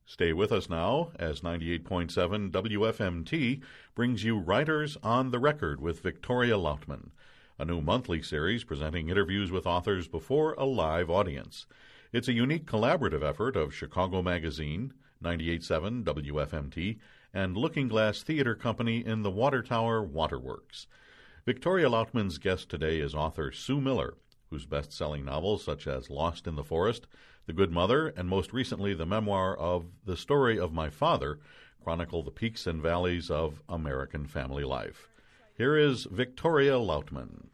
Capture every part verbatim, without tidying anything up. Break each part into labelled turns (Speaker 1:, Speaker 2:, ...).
Speaker 1: Stay with us now as ninety-eight point seven W F M T brings you Writers on the Record with Victoria Lautman, a new monthly series presenting interviews with authors before a live audience. It's a unique collaborative effort of Chicago Magazine, ninety-eight point seven W F M T, and Looking Glass Theater Company in the Water Tower Waterworks. Victoria Lautman's guest today is author Sue Miller, whose best-selling novels such as Lost in the Forest, The Good Mother, and most recently the memoir of The Story of My Father chronicle the peaks and valleys of American family life. Here is Victoria Lautman.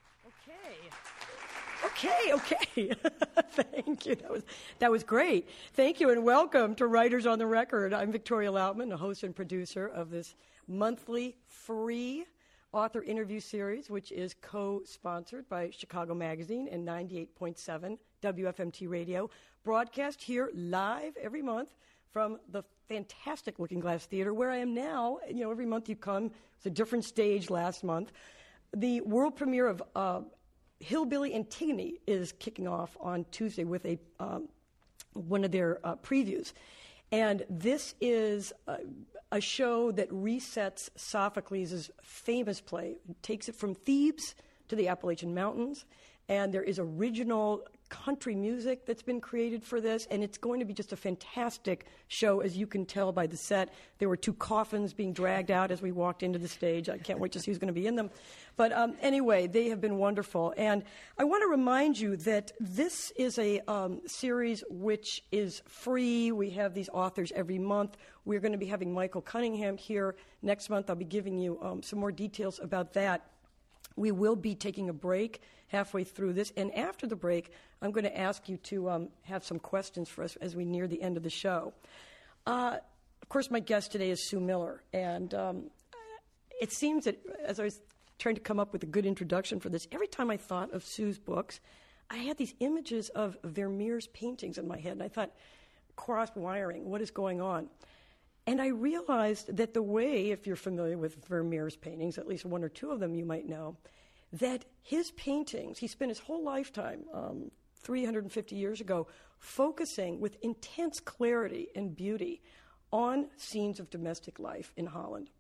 Speaker 2: Okay, okay. Thank you. That was that was great. Thank you and welcome to Writers on the Record. I'm Victoria Lautman, the host and producer of this monthly free author interview series, which is co-sponsored by Chicago Magazine and ninety-eight point seven W F M T Radio, broadcast here live every month from the fantastic Looking Glass Theater, where I am now. You know, every month you come. It's a different stage last month. The world premiere of uh, Hillbilly Antigone is kicking off on Tuesday with a um, one of their uh, previews. And this is a, a show that resets Sophocles' famous play. It takes it from Thebes to the Appalachian Mountains, and there is original country music that's been created for this, and it's going to be just a fantastic show, as you can tell by the set. There were two coffins being dragged out as we walked into the stage. I can't wait to see who's going to be in them. But um, anyway, they have been wonderful. And I want to remind you that this is a um, series which is free. We have these authors every month. We're going to be having Michael Cunningham here next month. I'll be giving you um, some more details about that. We will be taking a break halfway through this, and after the break, I'm going to ask you to um, have some questions for us as we near the end of the show. Uh, of course, my guest today is Sue Miller, and um, it seems that as I was trying to come up with a good introduction for this, every time I thought of Sue's books, I had these images of Vermeer's paintings in my head, and I thought, cross-wiring, what is going on? And I realized that the way, if you're familiar with Vermeer's paintings, at least one or two of them you might know, that his paintings, he spent his whole lifetime, um, three hundred fifty years ago, focusing with intense clarity and beauty on scenes of domestic life in Holland.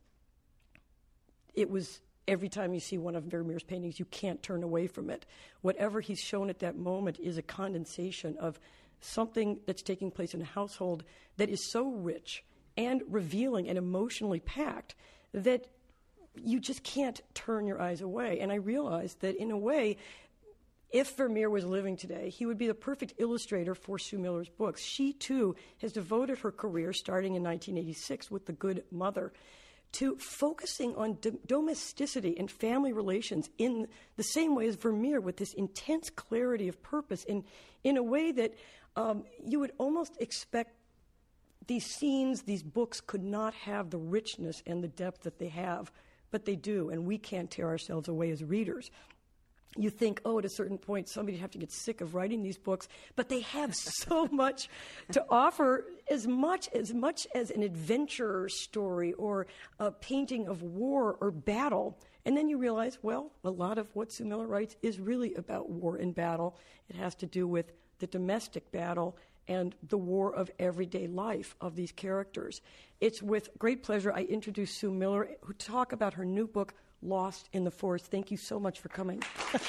Speaker 2: It was, every time you see one of Vermeer's paintings, you can't turn away from it. Whatever he's shown at that moment is a condensation of something that's taking place in a household that is so rich and revealing and emotionally packed that you just can't turn your eyes away. And I realized that, in a way, if Vermeer was living today, he would be the perfect illustrator for Sue Miller's books. She, too, has devoted her career, starting in nineteen eighty-six with The Good Mother, to focusing on do- domesticity and family relations in the same way as Vermeer, with this intense clarity of purpose, in, in a way that um, you would almost expect these scenes, these books could not have the richness and the depth that they have, but they do, and we can't tear ourselves away as readers. You think, oh, at a certain point, somebody would have to get sick of writing these books, but they have so much to offer, as much as much as an adventure story or a painting of war or battle. And then you realize, well, a lot of what Sue Miller writes is really about war and battle. It has to do with the domestic battle and the war of everyday life of these characters. It's with great pleasure I introduce Sue Miller, who talk about her new book, Lost in the Forest. Thank you so much for coming.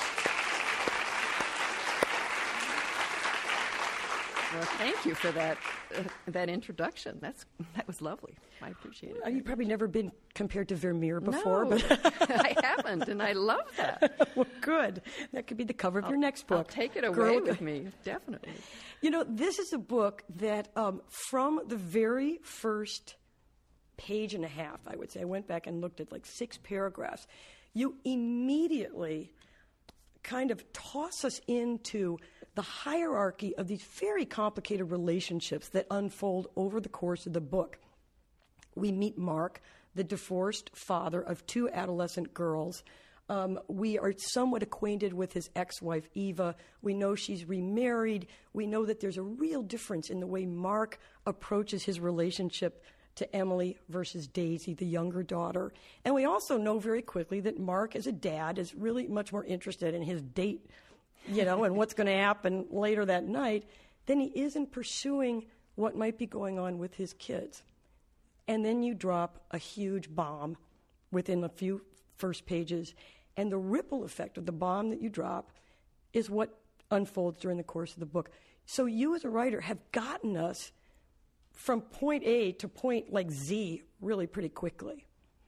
Speaker 3: Well, thank you for that uh, that introduction. That's that was lovely. I appreciate it.
Speaker 2: Uh, you've probably never been compared to Vermeer before,
Speaker 3: no,
Speaker 2: but
Speaker 3: I haven't, and I love that.
Speaker 2: Well, good. That could be the cover of
Speaker 3: I'll,
Speaker 2: your next book.
Speaker 3: I'll take it away
Speaker 2: Girl,
Speaker 3: with me, definitely.
Speaker 2: You know, this is a book that, um, from the very first page and a half, I would say, I went back and looked at like six paragraphs, you immediately kind of toss us into the hierarchy of these very complicated relationships that unfold over the course of the book. We meet Mark, the divorced father of two adolescent girls. Um, we are somewhat acquainted with his ex-wife, Eva. We know she's remarried. We know that there's a real difference in the way Mark approaches his relationship to Emily versus Daisy, the younger daughter. And we also know very quickly that Mark, as a dad, is really much more interested in his date, you know, and what's going to happen later that night than he is in pursuing what might be going on with his kids. And then you drop a huge bomb within a few first pages, and the ripple effect of the bomb that you drop is what unfolds during the course of the book. So you as a writer have gotten us from point A to point like Z really pretty quickly.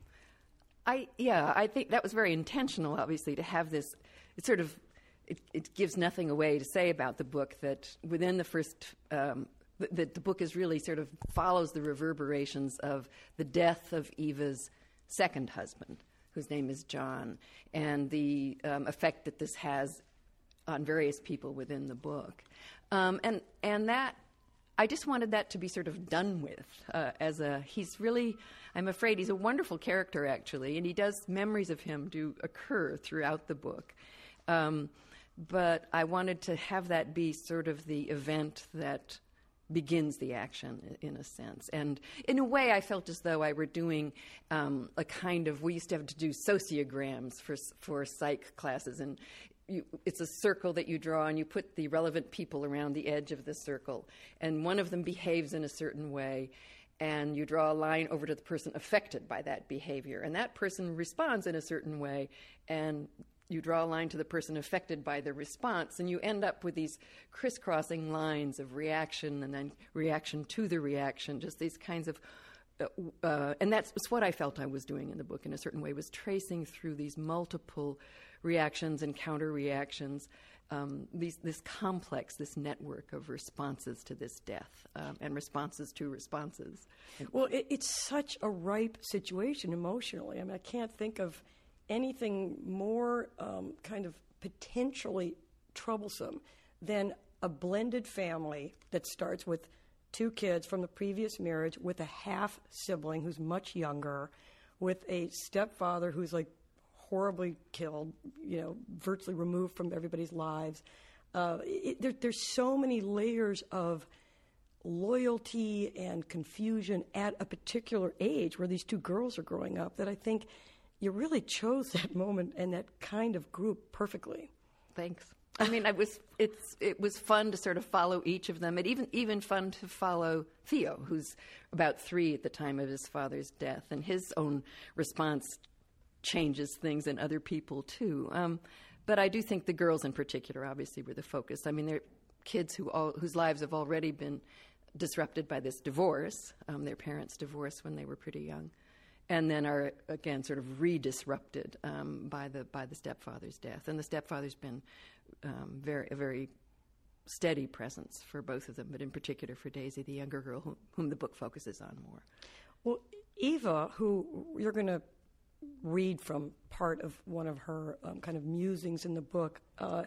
Speaker 3: I yeah, I think that was very intentional, obviously, to have this. It sort of it, it gives nothing away to say about the book that within the first um, th- that the book is really sort of follows the reverberations of the death of Eva's second husband, whose name is John, and the um, effect that this has on various people within the book, um, and and that. I just wanted that to be sort of done with uh, as a, he's really, I'm afraid he's a wonderful character actually, and he does, memories of him do occur throughout the book. Um, but I wanted to have that be sort of the event that begins the action in a sense. And in a way I felt as though I were doing um, a kind of, we used to have to do sociograms for, for psych classes, and You, it's a circle that you draw, and you put the relevant people around the edge of the circle, and one of them behaves in a certain way, and you draw a line over to the person affected by that behavior, and that person responds in a certain way, and you draw a line to the person affected by the response, and you end up with these crisscrossing lines of reaction and then reaction to the reaction, just these kinds of Uh, uh, and that's what I felt I was doing in the book in a certain way, was tracing through these multiple reactions and counter-reactions, um, these, this complex, this network of responses to this death um, and responses to responses.
Speaker 2: Well, it, it's such a ripe situation emotionally. I mean, I can't think of anything more um, kind of potentially troublesome than a blended family that starts with two kids from the previous marriage, with a half sibling who's much younger, with a stepfather who's like horribly killed, you know, virtually removed from everybody's lives. Uh, it, there, there's so many layers of loyalty and confusion at a particular age where these two girls are growing up that I think you really chose that moment and that kind of group perfectly.
Speaker 3: Thanks. I mean, I was. It's. It was fun to sort of follow each of them, and even even fun to follow Theo, who's about three at the time of his father's death, and his own response changes things in other people too. Um, but I do think the girls, in particular, obviously were the focus. I mean, they're kids who all, whose lives have already been disrupted by this divorce. Um, their parents divorced when they were pretty young, and then are again sort of re-disrupted um, by the by the stepfather's death. And the stepfather's been um, very a very steady presence for both of them, but in particular for Daisy, the younger girl, whom, whom the book focuses on more.
Speaker 2: Well, Eva, who you're going to read from part of one of her um, kind of musings in the book, uh,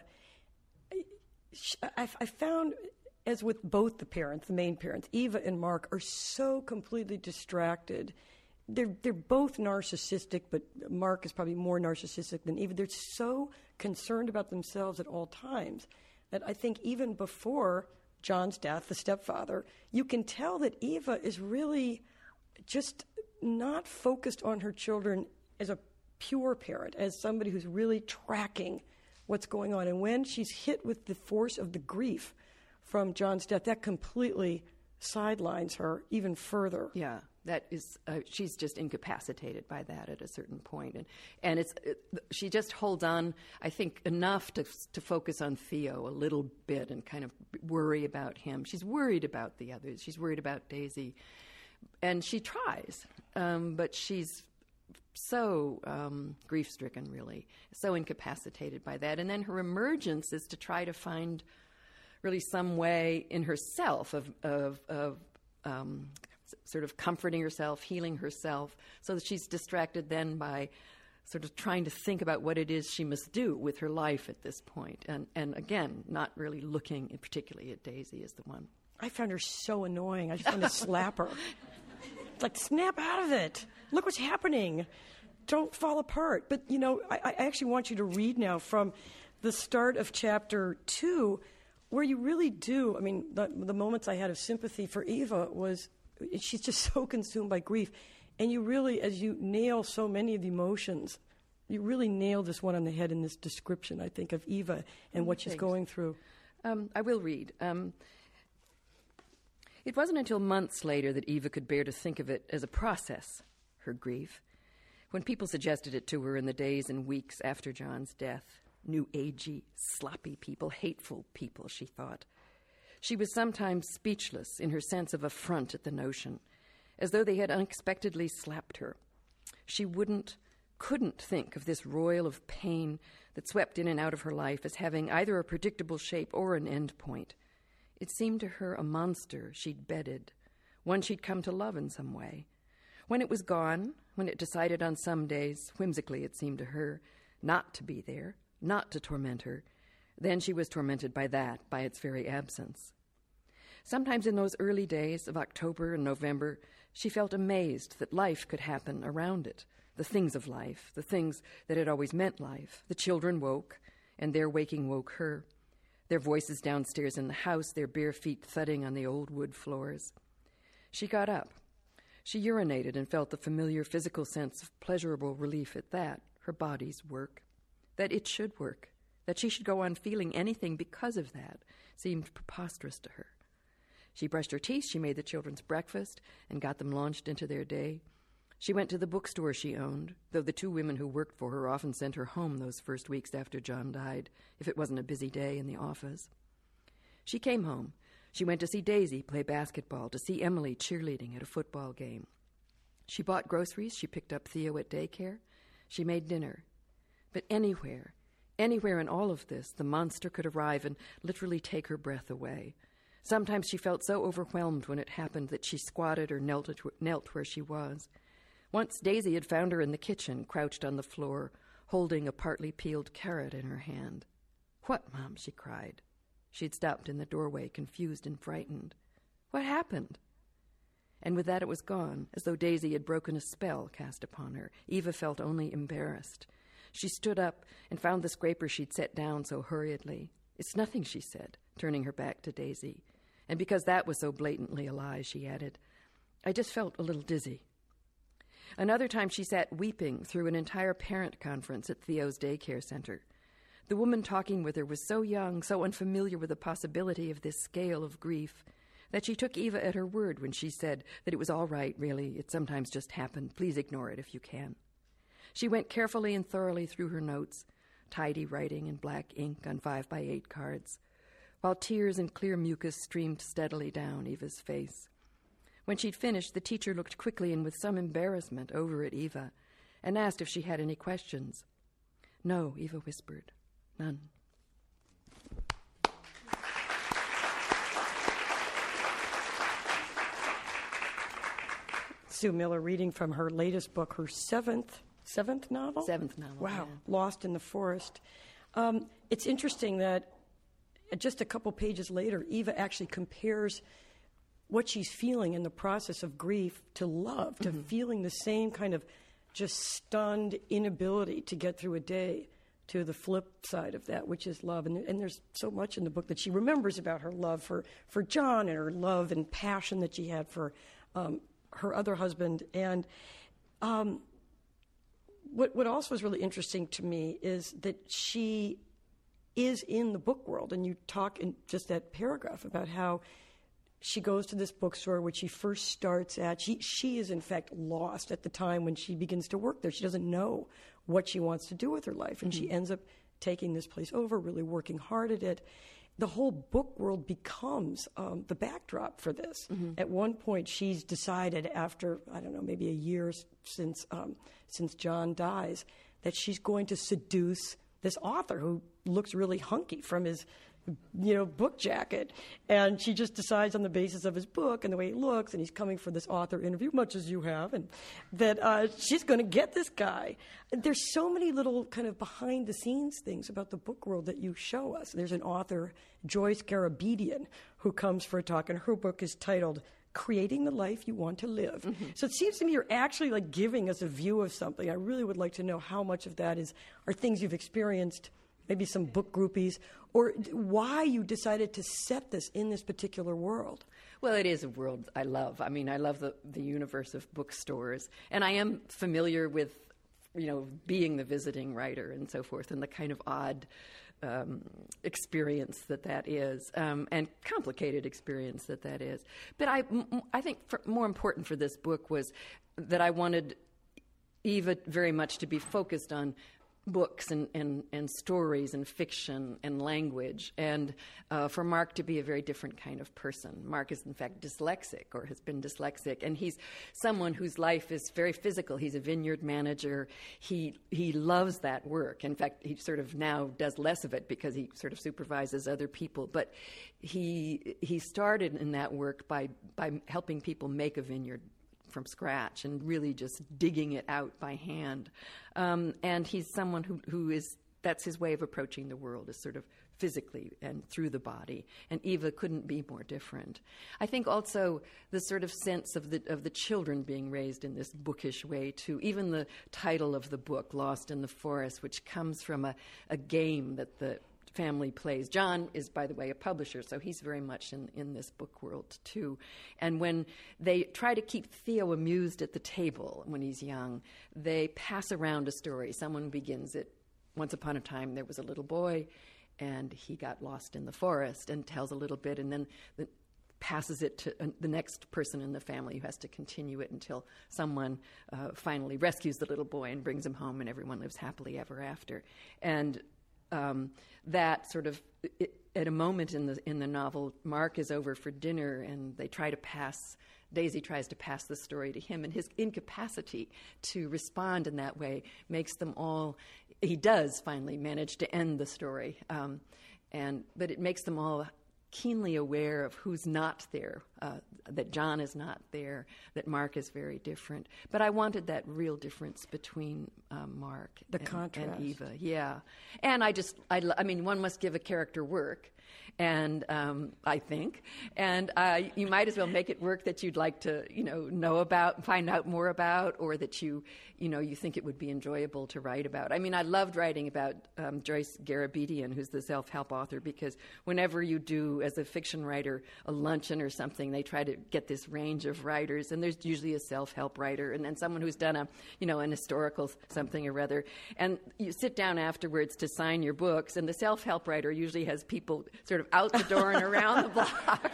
Speaker 2: I, I found, as with both the parents, the main parents, Eva and Mark, are so completely distracted. They're they're both narcissistic, but Mark is probably more narcissistic than Eva. They're so concerned about themselves at all times that I think even before John's death, the stepfather, you can tell that Eva is really just not focused on her children as a pure parent, as somebody who's really tracking what's going on. And when she's hit with the force of the grief from John's death, that completely sidelines her even further.
Speaker 3: Yeah, that is, uh, she's just incapacitated by that at a certain point. And, and it's, it, she just holds on, I think, enough to to focus on Theo a little bit and kind of worry about him. She's worried about the others. She's worried about Daisy. And she tries, um, but she's so um, grief-stricken, really, so incapacitated by that. And then her emergence is to try to find really some way in herself of, of, of um, sort of comforting herself, healing herself, so that she's distracted then by sort of trying to think about what it is she must do with her life at this point. And, and again, not really looking particularly at Daisy as the one.
Speaker 2: I found her so annoying. I just wanted to slap her. It's like, snap out of it. Look what's happening. Don't fall apart. But, you know, I, I actually want you to read now from the start of chapter two, where you really do, I mean, the, the moments I had of sympathy for Eva was, she's just so consumed by grief. And you really, as you nail so many of the emotions, you really nail this one on the head in this description, I think, of Eva and what she's
Speaker 3: Thanks.
Speaker 2: going through.
Speaker 3: Um, I will read. Um, It wasn't until months later that Eva could bear to think of it as a process, her grief. When people suggested it to her in the days and weeks after John's death, new agey, sloppy people, hateful people, she thought. She was sometimes speechless in her sense of affront at the notion, as though they had unexpectedly slapped her. She wouldn't, couldn't think of this roil of pain that swept in and out of her life as having either a predictable shape or an end point. It seemed to her a monster she'd bedded, one she'd come to love in some way. When it was gone, when it decided on some days, whimsically it seemed to her, not to be there, not to torment her, then she was tormented by that, by its very absence. Sometimes in those early days of October and November, she felt amazed that life could happen around it, the things of life, the things that had always meant life. The children woke, and their waking woke her, their voices downstairs in the house, their bare feet thudding on the old wood floors. She got up. She urinated and felt the familiar physical sense of pleasurable relief at that, her body's work, that it should work, that she should go on feeling anything because of that seemed preposterous to her. She brushed her teeth, she made the children's breakfast, and got them launched into their day. She went to the bookstore she owned, though the two women who worked for her often sent her home those first weeks after John died, if it wasn't a busy day in the office. She came home. She went to see Daisy play basketball, to see Emily cheerleading at a football game. She bought groceries, she picked up Theo at daycare, she made dinner. But anywhere, anywhere in all of this, the monster could arrive and literally take her breath away. Sometimes she felt so overwhelmed when it happened that she squatted or knelt, knelt where she was. Once Daisy had found her in the kitchen, crouched on the floor, holding a partly peeled carrot in her hand. "What, Mom?" she cried. She'd stopped in the doorway, confused and frightened. "What happened?" And with that it was gone, as though Daisy had broken a spell cast upon her. Eva felt only embarrassed. She stood up and found the scraper she'd set down so hurriedly. "It's nothing," she said, turning her back to Daisy. And because that was so blatantly a lie, she added, "I just felt a little dizzy." Another time she sat weeping through an entire parent conference at Theo's daycare center. The woman talking with her was so young, so unfamiliar with the possibility of this scale of grief, that she took Eva at her word when she said that it was all right, really, it sometimes just happened, please ignore it if you can. She went carefully and thoroughly through her notes, tidy writing in black ink on five by eight cards, while tears and clear mucus streamed steadily down Eva's face. When she'd finished, the teacher looked quickly and with some embarrassment over at Eva and asked if she had any questions. "No," Eva whispered. "None."
Speaker 2: Sue Miller reading from her latest book, her seventh seventh novel?
Speaker 3: Seventh novel,
Speaker 2: Wow,
Speaker 3: yeah.
Speaker 2: Lost in the Forest. Um, it's interesting that just a couple pages later, Eva actually compares what she's feeling in the process of grief to love, to mm-hmm. feeling the same kind of just stunned inability to get through a day, to the flip side of that, which is love. And, and there's so much in the book that she remembers about her love for, for John and her love and passion that she had for um, her other husband. And um, what, what also is really interesting to me is that she is in the book world. And you talk in just that paragraph about how she goes to this bookstore, which she first starts at. She, she is, in fact, lost at the time when she begins to work there. She doesn't know what she wants to do with her life. And mm-hmm. she ends up taking this place over, really working hard at it. The whole book world becomes um, the backdrop for this. Mm-hmm. At one point, she's decided after, I don't know, maybe a year since, um, since John dies, that she's going to seduce this author who looks really hunky from his you know, book jacket. And she just decides on the basis of his book and the way he looks, and he's coming for this author interview, much as you have, and that uh, she's going to get this guy. There's so many little kind of behind-the-scenes things about the book world that you show us. There's an author, Joyce Garabedian, who comes for a talk, and her book is titled Creating the Life You Want to Live. Mm-hmm. So it seems to me you're actually like giving us a view of something. I really would like to know how much of that is are things you've experienced, maybe some book groupies, or why you decided to set this in this particular world.
Speaker 3: Well, it is a world I love. I mean, I love the, the universe of bookstores. And I am familiar with, you know, being the visiting writer and so forth, and the kind of odd um, experience that that is, um, and complicated experience that that is. But I, m- I think for, more important for this book was that I wanted Eva very much to be focused on books and, and, and stories and fiction and language, and uh, for Mark to be a very different kind of person. Mark is, in fact, dyslexic or has been dyslexic, and he's someone whose life is very physical. He's a vineyard manager. He he loves that work. In fact, he sort of now does less of it because he sort of supervises other people. But he he started in that work by by helping people make a vineyard from scratch and really just digging it out by hand. Um, and he's someone who, who is, that's his way of approaching the world, is sort of physically and through the body. And Eva couldn't be more different. I think also the sort of sense of the of the children being raised in this bookish way too. Even the title of the book, Lost in the Forest, which comes from a, a game that the family plays. John is, by the way, a publisher, so he's very much in, in this book world too. And when they try to keep Theo amused at the table when he's young, they pass around a story. Someone begins it. Once upon a time, there was a little boy, and he got lost in the forest, and tells a little bit, and then the, passes it to uh, the next person in the family who has to continue it until someone uh, finally rescues the little boy and brings him home, and everyone lives happily ever after. And Um, that sort of, it, at a moment in the in the novel, Mark is over for dinner and they try to pass, Daisy tries to pass the story to him, and his incapacity to respond in that way makes them all, he does finally manage to end the story, um, and but it makes them all keenly aware of who's not there, uh, that John is not there, that Mark is very different. But I wanted that real difference between um, Mark
Speaker 2: the
Speaker 3: and,
Speaker 2: contrast.
Speaker 3: and Eva. Yeah. And I just, I, I mean, one must give a character work, and um, I think, and uh, you might as well make it work that you'd like to, you know, know about, find out more about, or that you, you know, you think it would be enjoyable to write about. I mean, I loved writing about um, Joyce Garabedian, who's the self-help author, because whenever you do, as a fiction writer, a luncheon or something, they try to get this range of writers, and there's usually a self-help writer, and then someone who's done a, you know, an historical something or other, and you sit down afterwards to sign your books, and the self-help writer usually has people sort of out the door and around the block,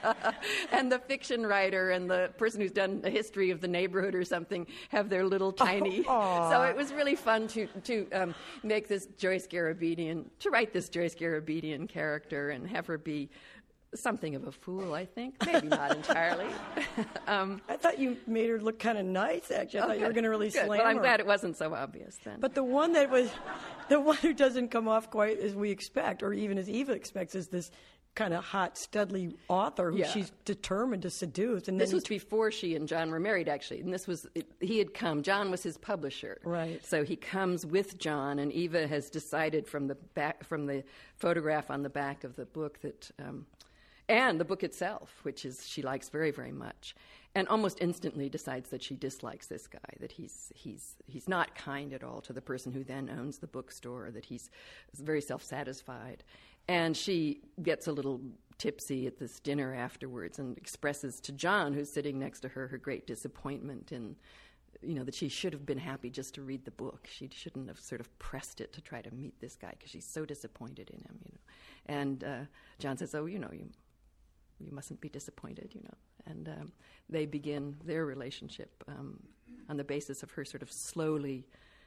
Speaker 3: and the fiction writer and the person who's done a history of the neighborhood or something have their little tiny.
Speaker 2: Oh,
Speaker 3: so it was really fun to to um, make this Joyce Garabedian, to write this Joyce Garabedian character and have her be something of a fool, I think. Maybe not entirely. um,
Speaker 2: I thought you made her look kind of nice, actually. I
Speaker 3: oh,
Speaker 2: thought you were going to really
Speaker 3: good.
Speaker 2: slam
Speaker 3: Well, I'm
Speaker 2: her.
Speaker 3: glad it wasn't so obvious then.
Speaker 2: But the one that was, the one who doesn't come off quite as we expect, or even as Eva expects, is this kind of hot, studly author who
Speaker 3: Yeah.
Speaker 2: she's determined to seduce. And
Speaker 3: This
Speaker 2: then
Speaker 3: was before she and John were married, actually. And this was, it, he had come, John was his publisher.
Speaker 2: Right.
Speaker 3: So he comes with John, and Eva has decided from the back, from the photograph on the back of the book that, um, and the book itself, which is she likes very, very much, and almost instantly decides that she dislikes this guy, that he's he's he's not kind at all to the person who then owns the bookstore, that he's very self-satisfied. And she gets a little tipsy at this dinner afterwards and expresses to John, who's sitting next to her, her great disappointment in, you know, that she should have been happy just to read the book. She shouldn't have sort of pressed it to try to meet this guy because she's so disappointed in him, you know. And uh, John says, oh, you know, you you mustn't be disappointed, you know. And um, they begin their relationship um, on the basis of her sort of slowly,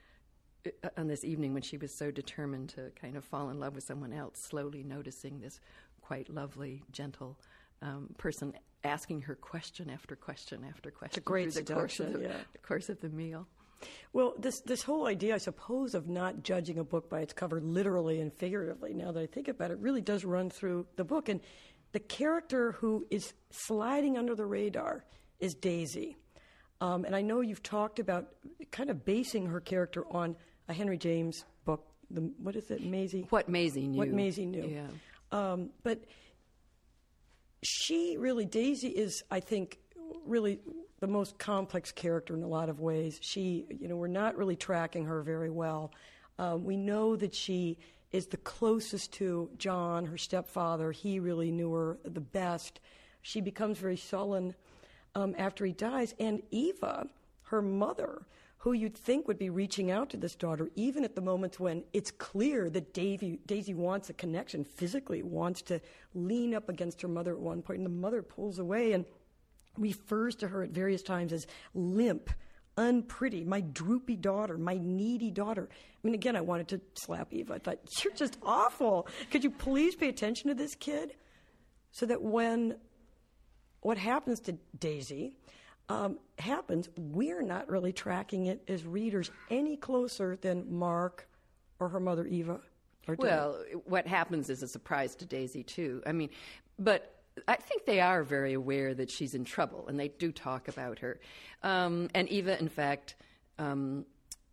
Speaker 3: uh, on this evening when she was so determined to kind of fall in love with someone else, slowly noticing this quite lovely, gentle um, person asking her question after question after question.
Speaker 2: It's a great
Speaker 3: through the course of
Speaker 2: seduction,
Speaker 3: the,
Speaker 2: yeah.
Speaker 3: the course of the meal.
Speaker 2: Well, this this whole idea, I suppose, of not judging a book by its cover literally and figuratively, now that I think about it, really does run through the book. And the character who is sliding under the radar is Daisy. Um, and I know you've talked about kind of basing her character on a Henry James book. The, what is it, Maisie?
Speaker 3: What Maisie knew.
Speaker 2: What Maisie knew.
Speaker 3: Yeah.
Speaker 2: Um, but she really, Daisy is, I think, really the most complex character in a lot of ways. She, you know, we're not really tracking her very well. Um, we know that she is the closest to John, her stepfather. He really knew her the best. She becomes very sullen um, after he dies. And Eva, her mother, who you'd think would be reaching out to this daughter, even at the moments when it's clear that Davy, Daisy wants a connection physically, wants to lean up against her mother at one point, and the mother pulls away and refers to her at various times as limp, unpretty, my droopy daughter, my needy daughter. I mean, again, I wanted to slap Eva. I thought, you're just awful. Could you please pay attention to this kid? So that when what happens to Daisy um, happens, we're not really tracking it as readers any closer than Mark or her mother Eva. Or
Speaker 3: well, what happens is a surprise to Daisy, too. I mean, but I think they are very aware that she's in trouble, and they do talk about her. Um, and Eva, in fact, um,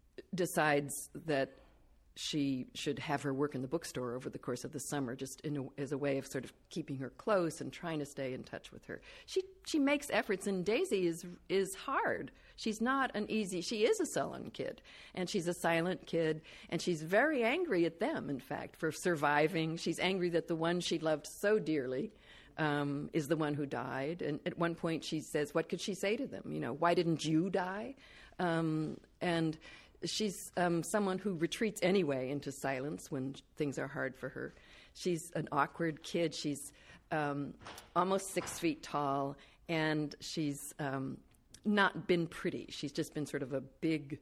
Speaker 3: decides that she should have her work in the bookstore over the course of the summer, just in a, as a way of sort of keeping her close and trying to stay in touch with her. She she makes efforts, and Daisy is is hard. She's not an easy. She is a sullen kid, and she's a silent kid, and she's very angry at them. In fact, for surviving, she's angry that the one she loved so dearly um, is the one who died. And at one point, she says, "What could she say to them? You know, why didn't you die?" Um, and She's um, someone who retreats anyway into silence when things are hard for her. She's an awkward kid. She's um, almost six feet tall, and she's um, not been pretty. She's just been sort of a big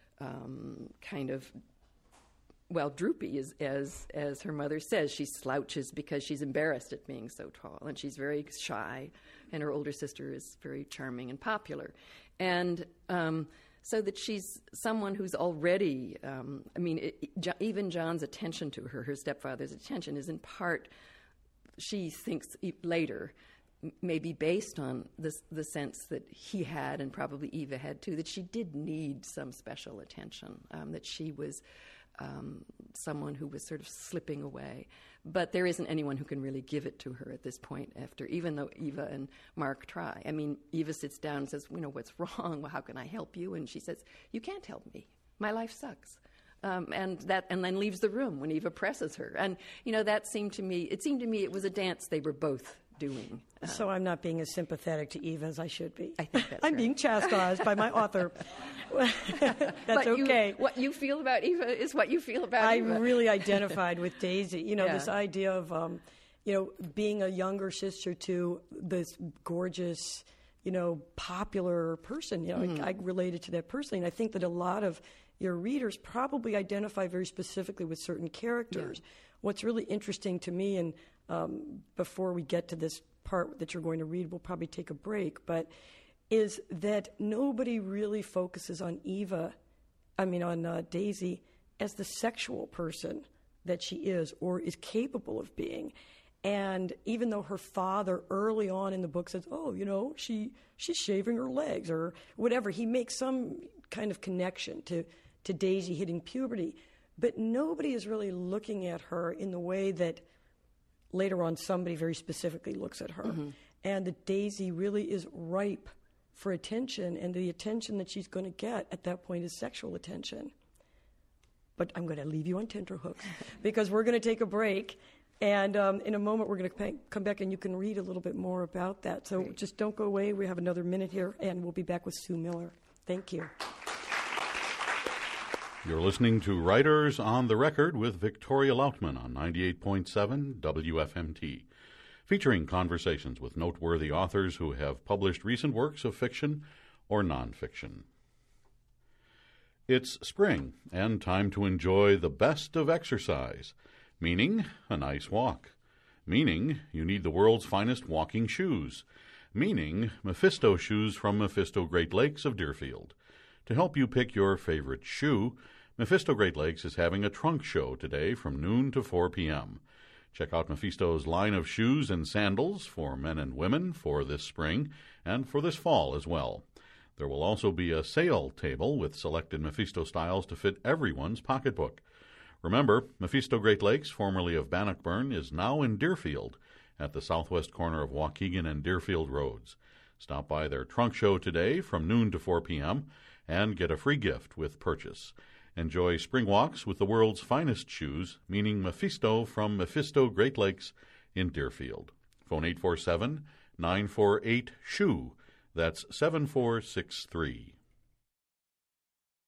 Speaker 3: um, kind of, well, droopy, as, as, as her mother says. She slouches because she's embarrassed at being so tall, and she's very shy, and her older sister is very charming and popular. And Um, So that she's someone who's already, um, I mean, it, it, even John's attention to her, her stepfather's attention, is in part, she thinks later, maybe based on this, the sense that he had, and probably Eva had too, that she did need some special attention, um, that she was um, someone who was sort of slipping away. But there isn't anyone who can really give it to her at this point, after, even though Eva and Mark try. I mean, Eva sits down and says, you know, what's wrong? Well, how can I help you? And she says, you can't help me. My life sucks. Um, and that, and then leaves the room when Eva presses her. And, you know, that seemed to me, it seemed to me it was a dance they were both doing. Uh,
Speaker 2: so I'm not being as sympathetic to Eva as I should be.
Speaker 3: I think that's
Speaker 2: I'm
Speaker 3: right.
Speaker 2: being chastised by my author. That's
Speaker 3: but
Speaker 2: okay.
Speaker 3: You, what you feel about Eva is what you feel about
Speaker 2: I
Speaker 3: Eva.
Speaker 2: I really identified with Daisy. You know,
Speaker 3: Yeah.
Speaker 2: this idea of, um, you know, being a younger sister to this gorgeous, you know, popular person. You know, mm-hmm. I, I related to that personally. And I think that a lot of your readers probably identify very specifically with certain characters. Yeah. What's really interesting to me, and um, before we get to this part that you're going to read, we'll probably take a break, but is that nobody really focuses on Eva, I mean on uh, Daisy, as the sexual person that she is or is capable of being. And even though her father early on in the book says, oh, you know, she she's shaving her legs or whatever, he makes some kind of connection to, to Daisy hitting puberty. But nobody is really looking at her in the way that later on somebody very specifically looks at her. Mm-hmm. And that Daisy really is ripe for attention, and the attention that she's going to get at that point is sexual attention. But I'm going to leave you on tenterhooks because we're going to take a break. And um, in a moment, we're going to come back and you can read a little bit more about that. So Great. Just don't go away. We have another minute here, and we'll be back with Sue Miller. Thank you.
Speaker 1: You're listening to Writers on the Record with Victoria Lautman on ninety-eight point seven W F M T, featuring conversations with noteworthy authors who have published recent works of fiction or nonfiction. It's spring and time to enjoy the best of exercise, meaning a nice walk, meaning you need the world's finest walking shoes, meaning Mephisto shoes from Mephisto Great Lakes of Deerfield. To help you pick your favorite shoe, Mephisto Great Lakes is having a trunk show today from noon to four p.m. Check out Mephisto's line of shoes and sandals for men and women for this spring and for this fall as well. There will also be a sale table with selected Mephisto styles to fit everyone's pocketbook. Remember, Mephisto Great Lakes, formerly of Bannockburn, is now in Deerfield at the southwest corner of Waukegan and Deerfield Roads. Stop by their trunk show today from noon to four p.m. and get a free gift with purchase. Enjoy spring walks with the world's finest shoes, meaning Mephisto from Mephisto Great Lakes in Deerfield. Phone eight four seven, nine four eight, S H O E. That's seven four six three.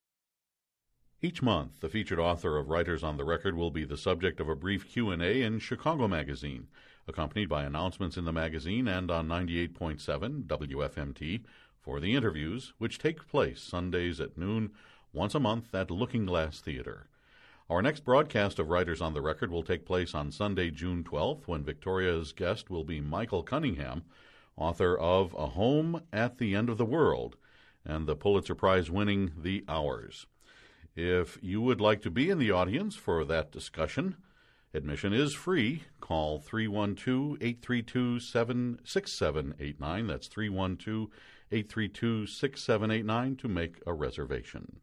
Speaker 1: Each month, the featured author of Writers on the Record will be the subject of a brief Q and A in Chicago Magazine, accompanied by announcements in the magazine and on ninety-eight point seven W F M T for the interviews, which take place Sundays at noon once a month at Looking Glass Theater. Our next broadcast of Writers on the Record will take place on Sunday, June twelfth, when Victoria's guest will be Michael Cunningham, author of A Home at the End of the World and the Pulitzer Prize-winning The Hours. If you would like to be in the audience for that discussion, admission is free. Call three one two, eight three two, six seven eight nine. That's three one two, eight three two, six seven eight nine to make a reservation.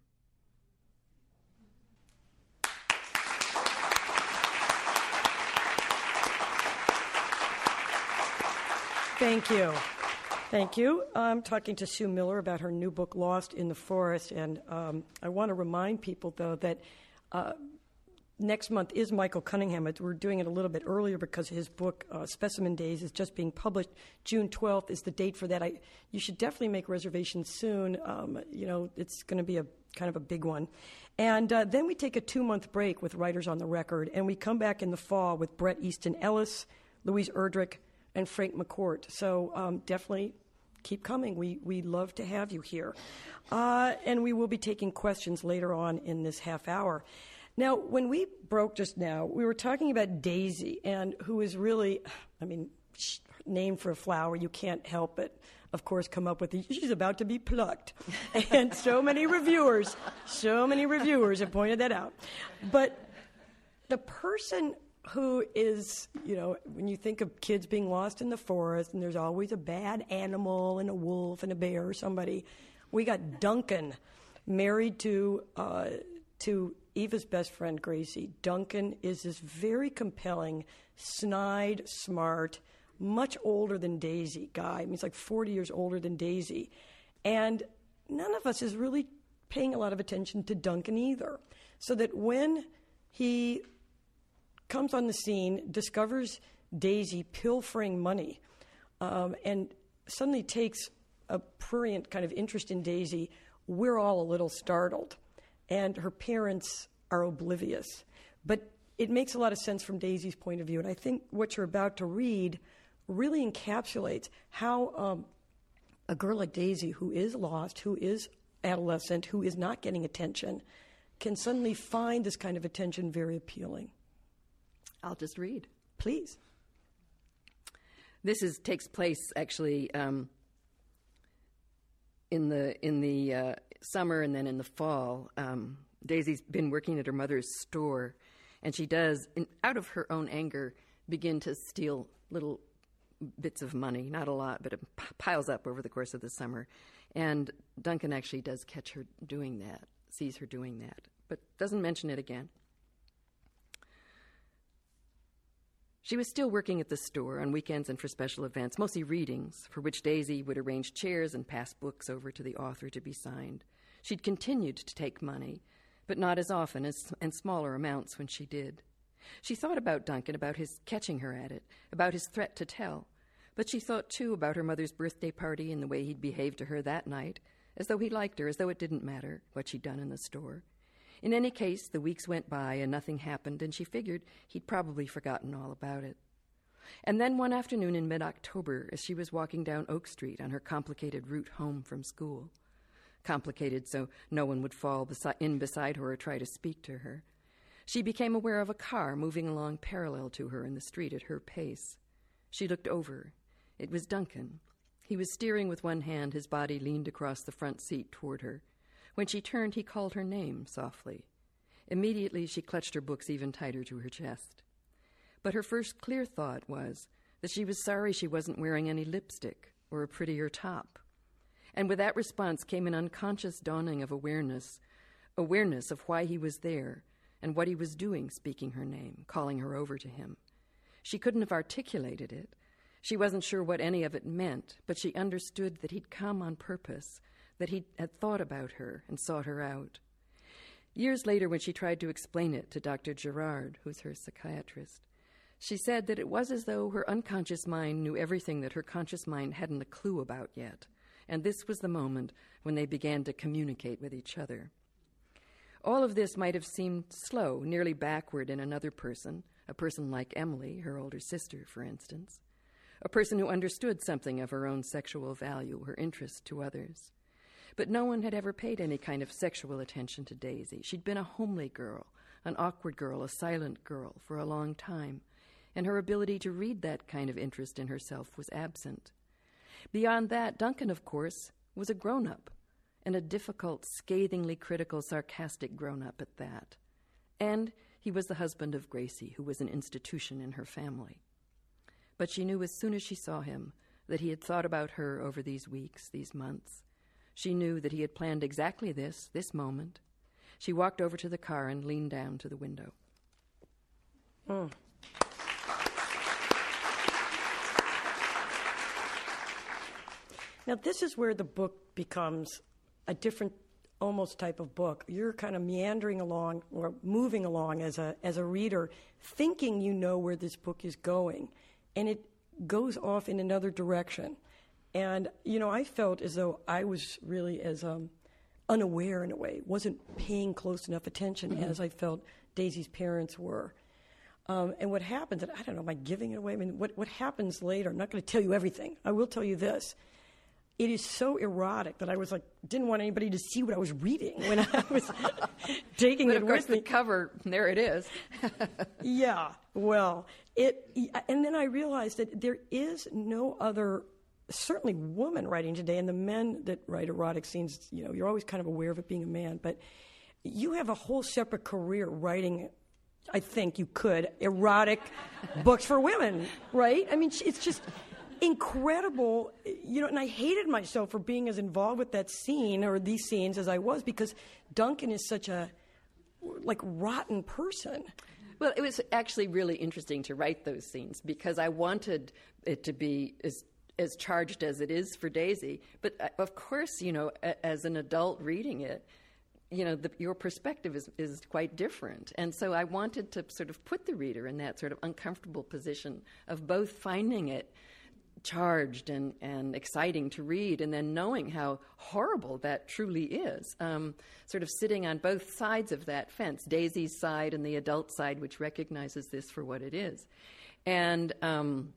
Speaker 2: Thank you. Thank you. I'm talking to Sue Miller about her new book, Lost in the Forest, and um, I want to remind people, though, that uh, next month is Michael Cunningham. We're doing it a little bit earlier because his book, uh, Specimen Days, is just being published. June twelfth is the date for that. I, you should definitely make reservations soon. Um, you know, it's going to be a kind of a big one. And uh, then we take a two-month break with Writers on the Record, and we come back in the fall with Bret Easton Ellis, Louise Erdrich, and Frank McCourt. So um, definitely keep coming. We we love to have you here. Uh, and we will be taking questions later on in this half hour. Now, when we broke just now, we were talking about Daisy, and who is really, I mean, name for a flower, you can't help but, of course, come up with the, she's about to be plucked. And so many reviewers, so many reviewers have pointed that out. But the person who is, you know, when you think of kids being lost in the forest and there's always a bad animal and a wolf and a bear or somebody, we got Duncan, married to uh, to Eva's best friend, Gracie. Duncan is this very compelling, snide, smart, much older than Daisy guy. I mean, he's like forty years older than Daisy. And none of us is really paying a lot of attention to Duncan either. So that when he comes on the scene, discovers Daisy pilfering money, um, and suddenly takes a prurient kind of interest in Daisy, we're all a little startled. And her parents are oblivious. But it makes a lot of sense from Daisy's point of view. And I think what you're about to read really encapsulates how um, a girl like Daisy, who is lost, who is adolescent, who is not getting attention, can suddenly find this kind of attention very appealing.
Speaker 3: I'll just read.
Speaker 2: Please.
Speaker 3: This is takes place actually um, in the in the uh, summer and then in the fall. Um, Daisy's been working at her mother's store, and she does, in, out of her own anger, begin to steal little bits of money. Not a lot, but it p- piles up over the course of the summer. And Duncan actually does catch her doing that, sees her doing that, but doesn't mention it again. She was still working at the store on weekends and for special events, mostly readings, for which Daisy would arrange chairs and pass books over to the author to be signed. She'd continued to take money, but not as often as and smaller amounts when she did. She thought about Duncan, about his catching her at it, about his threat to tell, but she thought, too, about her mother's birthday party and the way he'd behaved to her that night, as though he liked her, as though it didn't matter what she'd done in the store. In any case, the weeks went by and nothing happened, and she figured he'd probably forgotten all about it. And then one afternoon in mid-October, as she was walking down Oak Street on her complicated route home from school, complicated so no one would fall besi- in beside her or try to speak to her, she became aware of a car moving along parallel to her in the street at her pace. She looked over. It was Duncan. He was steering with one hand, his body leaned across the front seat toward her. When she turned, he called her name softly. Immediately, she clutched her books even tighter to her chest. But her first clear thought was that she was sorry she wasn't wearing any lipstick or a prettier top. And with that response came an unconscious dawning of awareness, awareness of why he was there and what he was doing, speaking her name, calling her over to him. She couldn't have articulated it. She wasn't sure what any of it meant, but she understood that he'd come on purpose, that he had thought about her and sought her out. Years later, when she tried to explain it to Doctor Gerard, who's her psychiatrist, she said that it was as though her unconscious mind knew everything that her conscious mind hadn't a clue about yet, and this was the moment when they began to communicate with each other. All of this might have seemed slow, nearly backward in another person, a person like Emily, her older sister, for instance, a person who understood something of her own sexual value, her interest to others. But no one had ever paid any kind of sexual attention to Daisy. She'd been a homely girl, an awkward girl, a silent girl for a long time, and her ability to read that kind of interest in herself was absent. Beyond that, Duncan, of course, was a grown-up, and a difficult, scathingly critical, sarcastic grown-up at that. And he was the husband of Gracie, who was an institution in her family. But she knew as soon as she saw him that he had thought about her over these weeks, these months. She knew that he had planned exactly this, this moment. She walked over to the car and leaned down to the window.
Speaker 2: Mm. Now, this is where the book becomes a different, almost type of book. You're kind of meandering along or moving along as a as a reader, thinking you know where this book is going, and it goes off in another direction. And, you know, I felt as though I was really as um, unaware in a way, wasn't paying close enough attention mm-hmm. as I felt Daisy's parents were. Um, and what happens, and I don't know, am I giving it away? I mean, what, what happens later, I'm not going to tell you everything. I will tell you this. It is so erotic that I was like, didn't want anybody to see what I was reading when I was taking
Speaker 3: but
Speaker 2: it
Speaker 3: of course
Speaker 2: with me.
Speaker 3: The cover, there it is.
Speaker 2: Yeah, well, it, and then I realized that there is no other, certainly woman writing today, and the men that write erotic scenes, you know, you're always kind of aware of it being a man, but you have a whole separate career writing, I think you could, erotic books for women, right? I mean, it's just incredible, you know, and I hated myself for being as involved with that scene or these scenes as I was, because Duncan is such a, like, rotten person.
Speaker 3: Well, it was actually really interesting to write those scenes because I wanted it to be as as charged as it is for Daisy. But, uh, of course, you know, a, as an adult reading it, you know, the, your perspective is, is quite different. And so I wanted to sort of put the reader in that sort of uncomfortable position of both finding it charged and, and exciting to read, and then knowing how horrible that truly is, um, sort of sitting on both sides of that fence, Daisy's side and the adult side, which recognizes this for what it is. And um,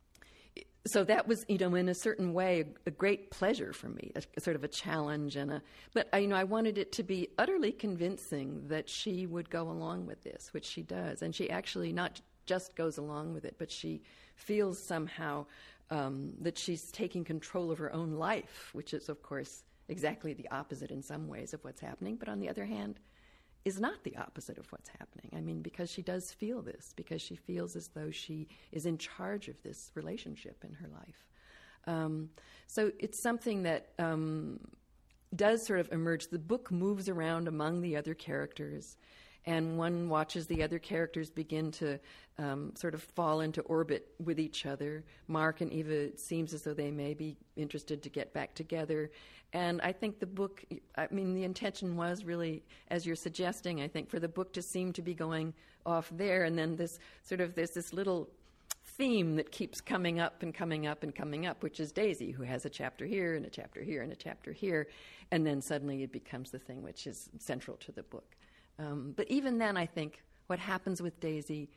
Speaker 3: so that was, you know, in a certain way, a, a great pleasure for me, a, a sort of a challenge. and a. But, I, you know, I wanted it to be utterly convincing that she would go along with this, which she does. And she actually not just goes along with it, but she feels somehow Um, that she's taking control of her own life, which is, of course, exactly the opposite in some ways of what's happening, but on the other hand, is not the opposite of what's happening. I mean, because she does feel this, because she feels as though she is in charge of this relationship in her life. Um, so it's something that um, does sort of emerge. The book moves around among the other characters, and one watches the other characters begin to um, sort of fall into orbit with each other. Mark and Eva, it seems as though they may be interested to get back together. And I think the book, I mean, the intention was really, as you're suggesting, I think, for the book to seem to be going off there, and then this sort of, there's this little theme that keeps coming up and coming up and coming up, which is Daisy, who has a chapter here and a chapter here and a chapter here, and then suddenly it becomes the thing which is central to the book. Um, but even then, I think what happens with Daisy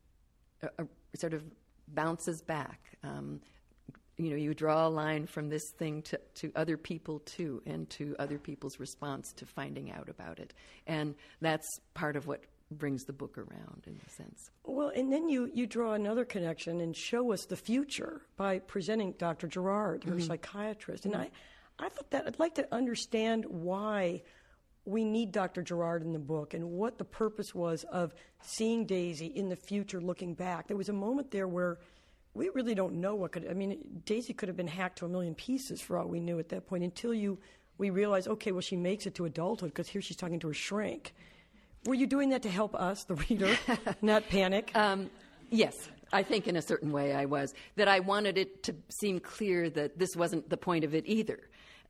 Speaker 3: uh, uh, sort of bounces back. Um, you know, you draw a line from this thing to, to other people, too, and to other people's response to finding out about it. And that's part of what brings the book around, in a sense.
Speaker 2: Well, and then you, you draw another connection and show us the future by presenting Doctor Gerard, her mm-hmm. psychiatrist. And mm-hmm. I, I thought that I'd like to understand why we need Doctor Gerard in the book and what the purpose was of seeing Daisy in the future looking back. There was a moment there where we really don't know what could, I mean, Daisy could have been hacked to a million pieces for all we knew at that point, until you, we realize, okay, well, she makes it to adulthood because here she's talking to her shrink. Were you doing that to help us, the reader, not panic?
Speaker 3: Um, yes. I think in a certain way I was. That I wanted it to seem clear that this wasn't the point of it either.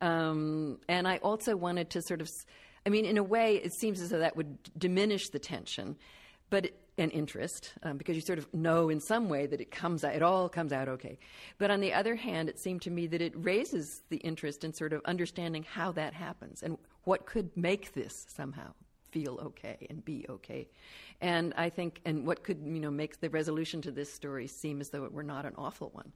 Speaker 3: Um, and I also wanted to sort of, I mean, in a way, it seems as though that would diminish the tension, but it, and interest, um, because you sort of know in some way that it comes out, it all comes out okay. But on the other hand, it seemed to me that it raises the interest in sort of understanding how that happens and what could make this somehow feel okay and be okay. And I think, and what could, you know, make the resolution to this story seem as though it were not an awful one.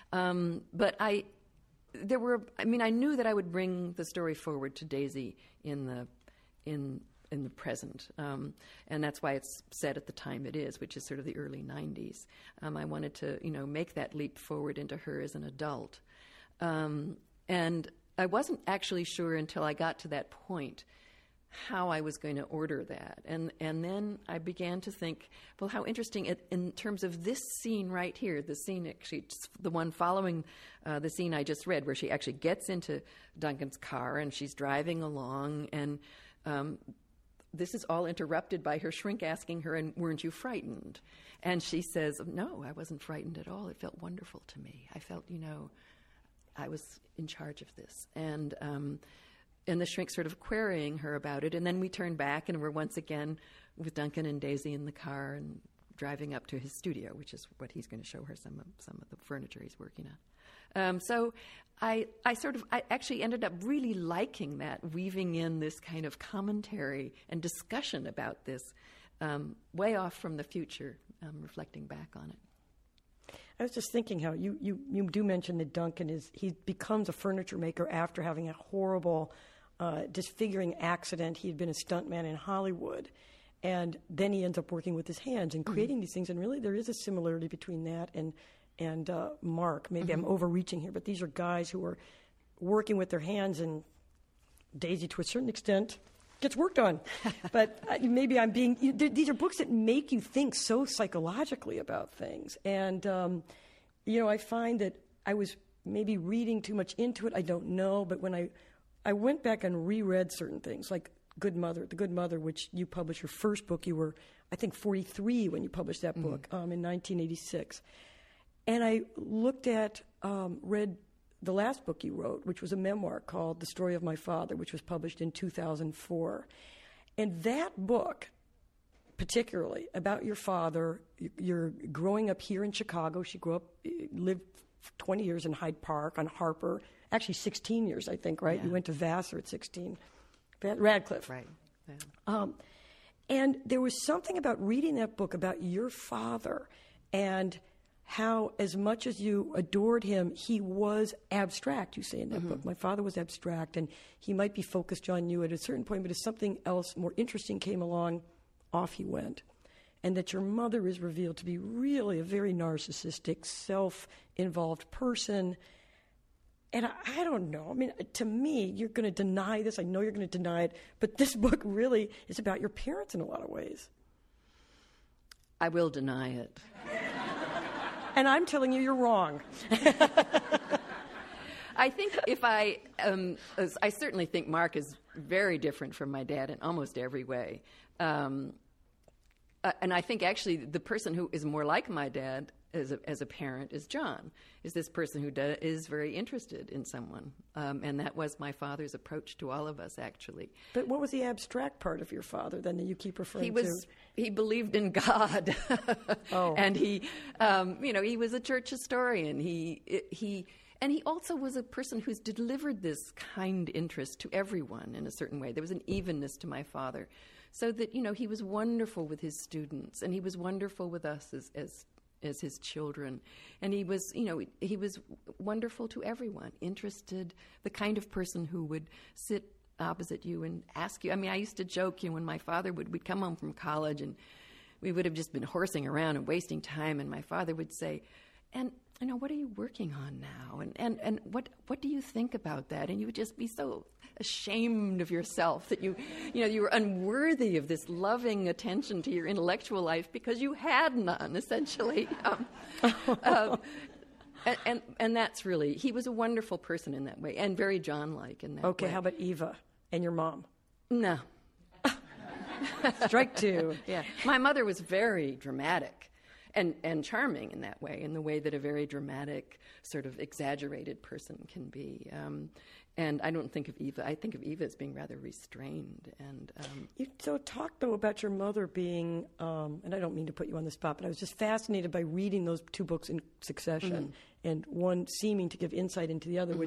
Speaker 3: Um, but I, there were, I mean, I knew that I would bring the story forward to Daisy in the, in in the present. Um, and that's why it's set at the time it is, which is sort of the early nineties. Um, I wanted to, you know, make that leap forward into her as an adult. Um, and I wasn't actually sure until I got to that point how I was going to order that. And and then I began to think, well, how interesting it, in terms of this scene right here, the scene actually, the one following uh, the scene I just read, where she actually gets into Duncan's car and she's driving along, and um, this is all interrupted by her shrink asking her, and weren't you frightened? And she says, no, I wasn't frightened at all. It felt wonderful to me. I felt, you know, I was in charge of this. And um, and the shrink sort of querying her about it. And then we turn back and we're once again with Duncan and Daisy in the car and driving up to his studio, which is what he's going to show her some of, some of the furniture he's working on. Um, so I, I sort of, I actually ended up really liking that, weaving in this kind of commentary and discussion about this, um, way off from the future, um, reflecting back on it.
Speaker 2: I was just thinking how you, you, you do mention that Duncan is, he becomes a furniture maker after having a horrible, uh, disfiguring accident. He had been a stuntman in Hollywood. And then he ends up working with his hands and creating mm-hmm. these things. And really there is a similarity between that and and uh, Mark. Maybe mm-hmm. I'm overreaching here, but these are guys who are working with their hands, and Daisy, to a certain extent, gets worked on. But uh, maybe I'm being... You, these are books that make you think so psychologically about things. And, um, you know, I find that I was maybe reading too much into it. I don't know. But when I, I went back and reread certain things, like Good Mother, The Good Mother, which you published your first book. You were, I think, forty-three when you published that mm-hmm. book um, in nineteen eighty-six. And I looked at, um, read the last book you wrote, which was a memoir called The Story of My Father, which was published in two thousand four. And that book, particularly about your father, you're growing up here in Chicago. She grew up, lived twenty years in Hyde Park on Harper. Actually, sixteen years, I think, right? Yeah. You went to Vassar at sixteen. Radcliffe.
Speaker 3: Right. Yeah.
Speaker 2: Um, and there was something about reading that book about your father and how, as much as you adored him, he was abstract, you say in that mm-hmm. book. My father was abstract, and he might be focused on you at a certain point, but if something else more interesting came along, off he went. And that your mother is revealed to be really a very narcissistic, self-involved person. And I, I don't know. I mean, to me, you're going to deny this. I know you're going to deny it. But this book really is about your parents in a lot of ways.
Speaker 3: I will deny it.
Speaker 2: And I'm telling you, you're wrong.
Speaker 3: I think if I, um, I certainly think Mark is very different from my dad in almost every way. Um, uh, and I think actually the person who is more like my dad as a, as a parent is John, is this person who do, is very interested in someone. Um, and that was my father's approach to all of us, actually.
Speaker 2: But what was the abstract part of your father, then, that you keep referring
Speaker 3: he was,
Speaker 2: to?
Speaker 3: He believed in God.
Speaker 2: Oh.
Speaker 3: And he, um, you know, he was a church historian. He, he, and he also was a person who's delivered this kind interest to everyone in a certain way. There was an evenness to my father. So that, you know, he was wonderful with his students, and he was wonderful with us as, as as his children. And he was, you know, he was wonderful to everyone, interested, the kind of person who would sit opposite you and ask you. I mean, I used to joke, you know, when my father would, we'd come home from college and we would have just been horsing around and wasting time, and my father would say, and, you know, what are you working on now? And, and, and what, what do you think about that? And you would just be so ashamed of yourself that you, you know, you were unworthy of this loving attention to your intellectual life because you had none, essentially. Um, uh, and, and, and that's really, he was a wonderful person in that way, and very John-like in that
Speaker 2: okay,
Speaker 3: way.
Speaker 2: How about Eva and your mom?
Speaker 3: No.
Speaker 2: Strike two.
Speaker 3: Yeah. My mother was very dramatic. And, and charming in that way, in the way that a very dramatic, sort of exaggerated person can be. Um, and I don't think of Eva. I think of Eva as being rather restrained. And um,
Speaker 2: you so talk though about your mother being, um, and I don't mean to put you on the spot, but I was just fascinated by reading those two books in succession, mm-hmm. and one seeming to give insight into the other, mm-hmm. which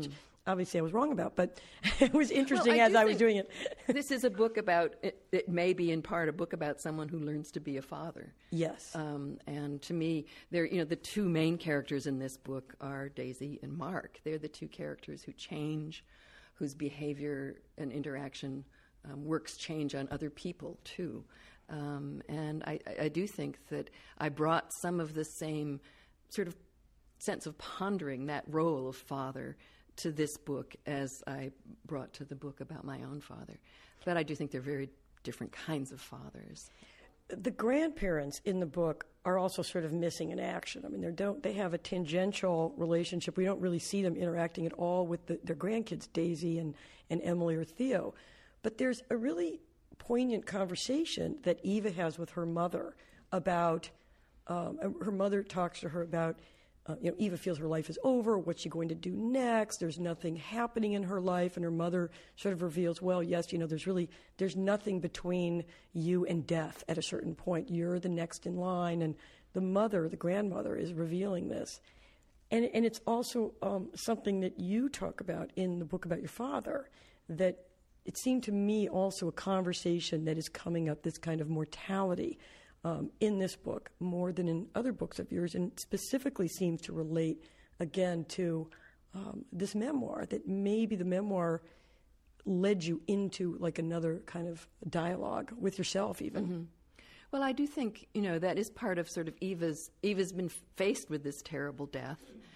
Speaker 2: obviously I was wrong about, but it was interesting
Speaker 3: well, I
Speaker 2: as I was
Speaker 3: think
Speaker 2: doing it.
Speaker 3: This is a book about, it, it may be in part a book about someone who learns to be a father.
Speaker 2: Yes.
Speaker 3: Um, and to me, they're, you know, the two main characters in this book are Daisy and Mark. They're the two characters who change, whose behavior and interaction um, works change on other people, too. Um, and I, I do think that I brought some of the same sort of sense of pondering that role of father to this book as I brought to the book about my own father. But I do think they're very different kinds of fathers.
Speaker 2: The grandparents in the book are also sort of missing in action. I mean, they don't they have a tangential relationship. We don't really see them interacting at all with the, their grandkids, Daisy and, and Emily or Theo. But there's a really poignant conversation that Eva has with her mother about, um, her mother talks to her about, uh, you know, Eva feels her life is over, what's she going to do next? There's nothing happening in her life, and her mother sort of reveals, well, yes, you know, there's really, there's nothing between you and death at a certain point. You're the next in line, and the mother, the grandmother, is revealing this. And, and it's also um, something that you talk about in the book about your father, that it seemed to me also a conversation that is coming up, this kind of mortality um, in this book more than in other books of yours, and specifically seems to relate, again, to um, this memoir, that maybe the memoir led you into like another kind of dialogue with yourself even.
Speaker 3: Mm-hmm. Well, I do think, you know, that is part of sort of Eva's, Eva's been faced with this terrible death.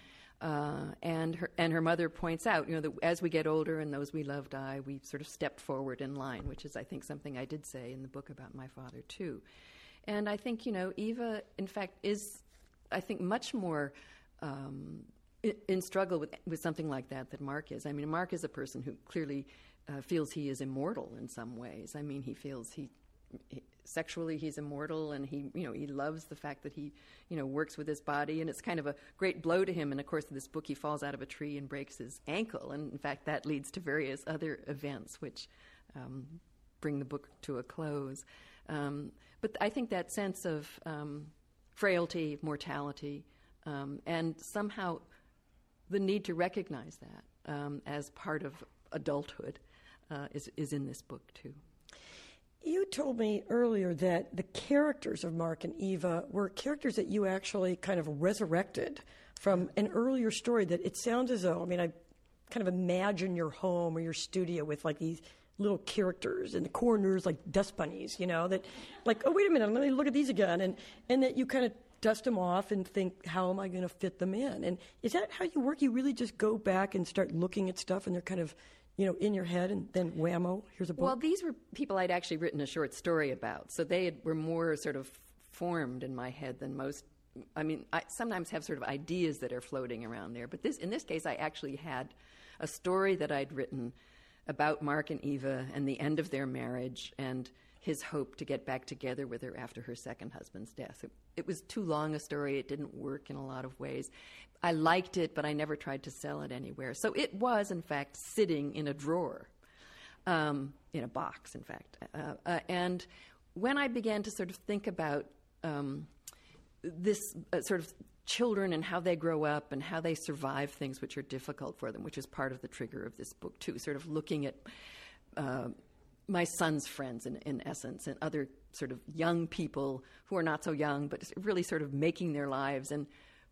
Speaker 3: Uh, and her and her mother points out, you know, that as we get older and those we love die, we sort of step forward in line, which is, I think, something I did say in the book about my father, too. And I think, you know, Eva, in fact, is, I think, much more um, in, in struggle with, with something like that than Mark is. I mean, Mark is a person who clearly uh, feels he is immortal in some ways. I mean, he feels he... he sexually he's immortal, and he you know he loves the fact that he you know works with his body, and it's kind of a great blow to him. And of course in this book he falls out of a tree and breaks his ankle, and in fact that leads to various other events which um, bring the book to a close. Um, but I think that sense of um, frailty, mortality, um, and somehow the need to recognize that um, as part of adulthood uh, is is in this book too.
Speaker 2: You told me earlier that the characters of Mark and Eva were characters that you actually kind of resurrected from an earlier story, that it sounds as though, I mean, I kind of imagine your home or your studio with like these little characters in the corners, like dust bunnies, you know, that like, oh, wait a minute, let me look at these again. And, and that you kind of dust them off and think, how am I going to fit them in? And is that how you work? You really just go back and start looking at stuff and they're kind of, you know, in your head, and then whammo, here's a book?
Speaker 3: Well, these were people I'd actually written a short story about, so they had, were more sort of formed in my head than most. I mean, I sometimes have sort of ideas that are floating around there, but this, in this case, I actually had a story that I'd written about Mark and Eva and the end of their marriage and his hope to get back together with her after her second husband's death. It, it was too long a story. It didn't work in a lot of ways. I liked it, but I never tried to sell it anywhere. So it was, in fact, sitting in a drawer, um, in a box, in fact. Uh, uh, and when I began to sort of think about um, this uh, sort of children and how they grow up and how they survive things which are difficult for them, which is part of the trigger of this book, too, sort of looking at uh, my son's friends, in, in essence, and other sort of young people who are not so young, but really sort of making their lives and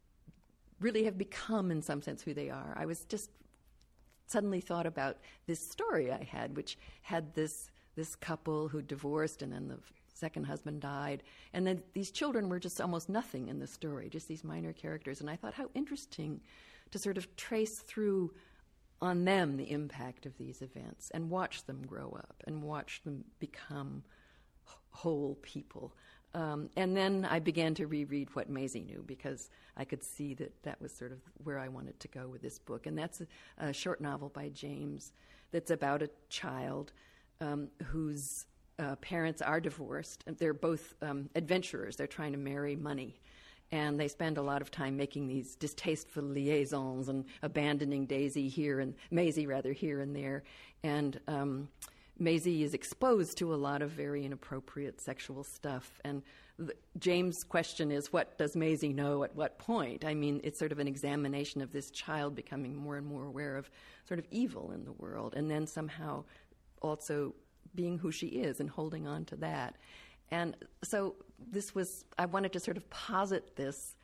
Speaker 3: really have become, in some sense, who they are. I was just suddenly thought about this story I had, which had this this couple who divorced, and then the second husband died, and then these children were just almost nothing in the story, just these minor characters. And I thought how interesting to sort of trace through on them the impact of these events and watch them grow up and watch them become whole people. Um, and then I began to reread What Maisie Knew, because I could see that that was sort of where I wanted to go with this book. And that's a, a short novel by James that's about a child um, whose uh, parents are divorced. They're both um, adventurers. They're trying to marry money. And they spend a lot of time making these distasteful liaisons and abandoning Daisy here and Maisie rather here and there. And um, Maisie is exposed to a lot of very inappropriate sexual stuff, and the, James' question is, what does Maisie know at what point? I mean, it's sort of an examination of this child becoming more and more aware of sort of evil in the world, and then somehow also being who she is and holding on to that. And so this was, I wanted to sort of posit this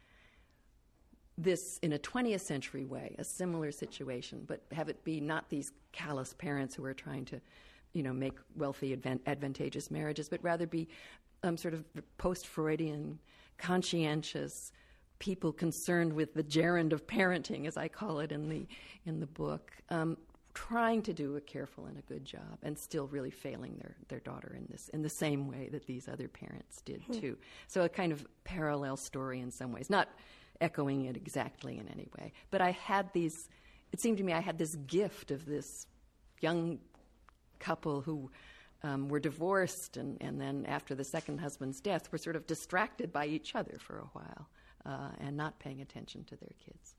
Speaker 3: this in a twentieth century way, a similar situation, but have it be not these callous parents who are trying to, you know, make wealthy, advan- advantageous marriages, but rather be um, sort of post-Freudian, conscientious people concerned with the gerund of parenting, as I call it in the in the book, um, trying to do a careful and a good job, and still really failing their, their daughter in this in the same way that these other parents did hmm. too. So a kind of parallel story in some ways, not echoing it exactly in any way. But I had these, it seemed to me I had this gift of this young couple who um, were divorced, and, and then after the second husband's death were sort of distracted by each other for a while uh, and not paying attention to their kids.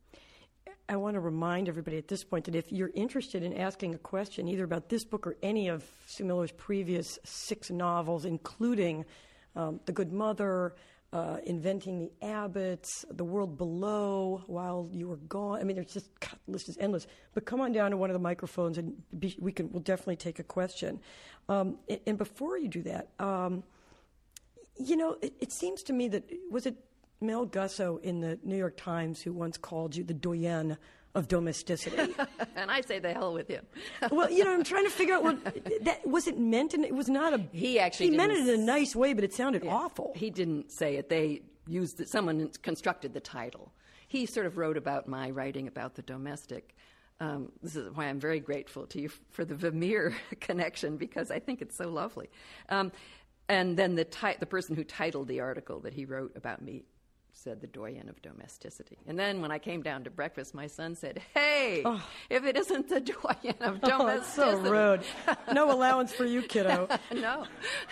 Speaker 2: I want to remind everybody at this point that if you're interested in asking a question either about this book or any of Sue Miller's previous six novels, including um, The Good Mother, Uh, Inventing the Abbots, The World Below, While You Were Gone. I mean, there's just, God, the list is endless. But come on down to one of the microphones, and be, we can. We'll definitely take a question. Um, and, and before you do that, um, you know, it, it seems to me that, was it Mel Gusso in the New York Times who once called you the doyenne of domesticity?
Speaker 3: And I say the hell with him.
Speaker 2: Well, you know, I'm trying to figure out what that was. It meant, and it was not a.
Speaker 3: He actually
Speaker 2: he meant it
Speaker 3: didn't
Speaker 2: in a nice way, but it sounded
Speaker 3: yeah,
Speaker 2: awful.
Speaker 3: He didn't say it. They used it. Someone constructed the title. He sort of wrote about my writing about the domestic. Um, this is why I'm very grateful to you for the Vermeer connection, because I think it's so lovely. Um, and then the ti- the person who titled the article that he wrote about me said the doyenne of domesticity. And then when I came down to breakfast, my son said, hey, oh. if it isn't the doyenne of domesticity.
Speaker 2: Oh, that's so rude. No allowance for you, kiddo.
Speaker 3: No.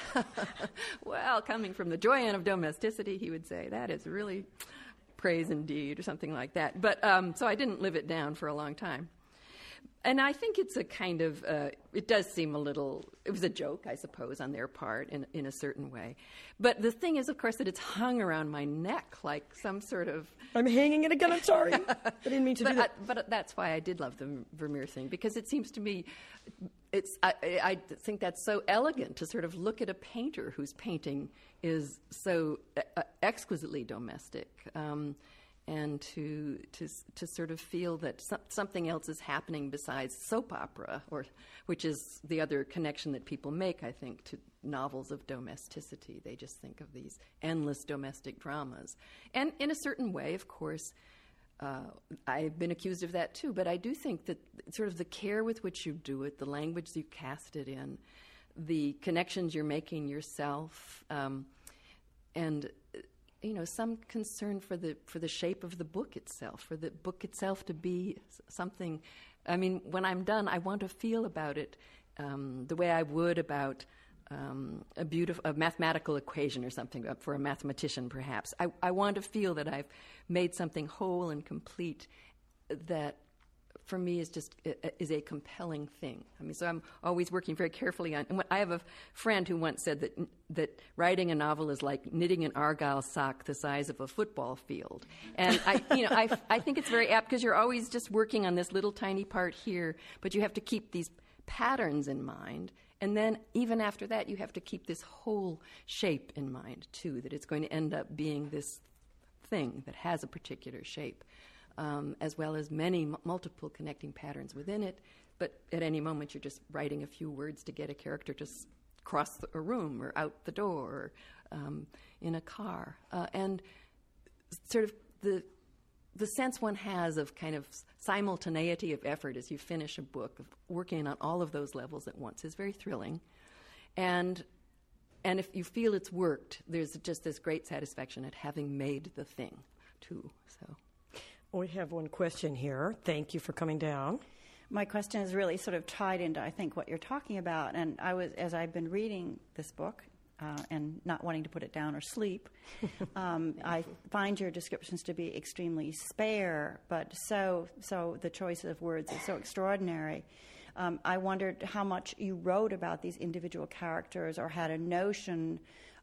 Speaker 3: Well, coming from the doyenne of domesticity, he would say, that is really praise indeed, or something like that. But um, so I didn't live it down for a long time. And I think it's a kind of, uh, it does seem a little, it was a joke, I suppose, on their part in, in a certain way. But the thing is, of course, that it's hung around my neck like some sort of...
Speaker 2: I'm hanging it again, I'm sorry. I didn't mean to
Speaker 3: but,
Speaker 2: do that.
Speaker 3: I, but that's why I did love the Vermeer thing, because it seems to me, it's. I, I think that's so elegant to sort of look at a painter whose painting is so uh, exquisitely domestic. Um, and to to to sort of feel that so, something else is happening besides soap opera, or which is the other connection that people make, I think, to novels of domesticity. They just think of these endless domestic dramas. And in a certain way, of course, uh, I've been accused of that too, but I do think that sort of the care with which you do it, the language you cast it in, the connections you're making yourself, um, and you know, some concern for the for the shape of the book itself, for the book itself to be something. I mean, when I'm done, I want to feel about it um, the way I would about um, a beautiful a mathematical equation or something, for a mathematician perhaps. I, I want to feel that I've made something whole and complete that, for me, is just is a compelling thing. I mean, so I'm always working very carefully on. And I have a friend who once said that that writing a novel is like knitting an argyle sock the size of a football field. And I, you know, I, I think it's very apt, because you're always just working on this little tiny part here, but you have to keep these patterns in mind. And then even after that, you have to keep this whole shape in mind too. That it's going to end up being this thing that has a particular shape. Um, as well as many m- multiple connecting patterns within it. But at any moment, you're just writing a few words to get a character to s- cross the, a room or out the door or um, in a car. Uh, and sort of the the sense one has of kind of simultaneity of effort as you finish a book, of working on all of those levels at once, is very thrilling. And and if you feel it's worked, there's just this great satisfaction at having made the thing, too. So.
Speaker 2: We have one question here. Thank you for coming down.
Speaker 4: My question is really sort of tied into, I think, what you're talking about. And I was, as I've been reading this book uh, and not wanting to put it down or sleep, um, I find your descriptions to be extremely spare, but so so the choice of words is so extraordinary. Um, I wondered how much you wrote about these individual characters or had a notion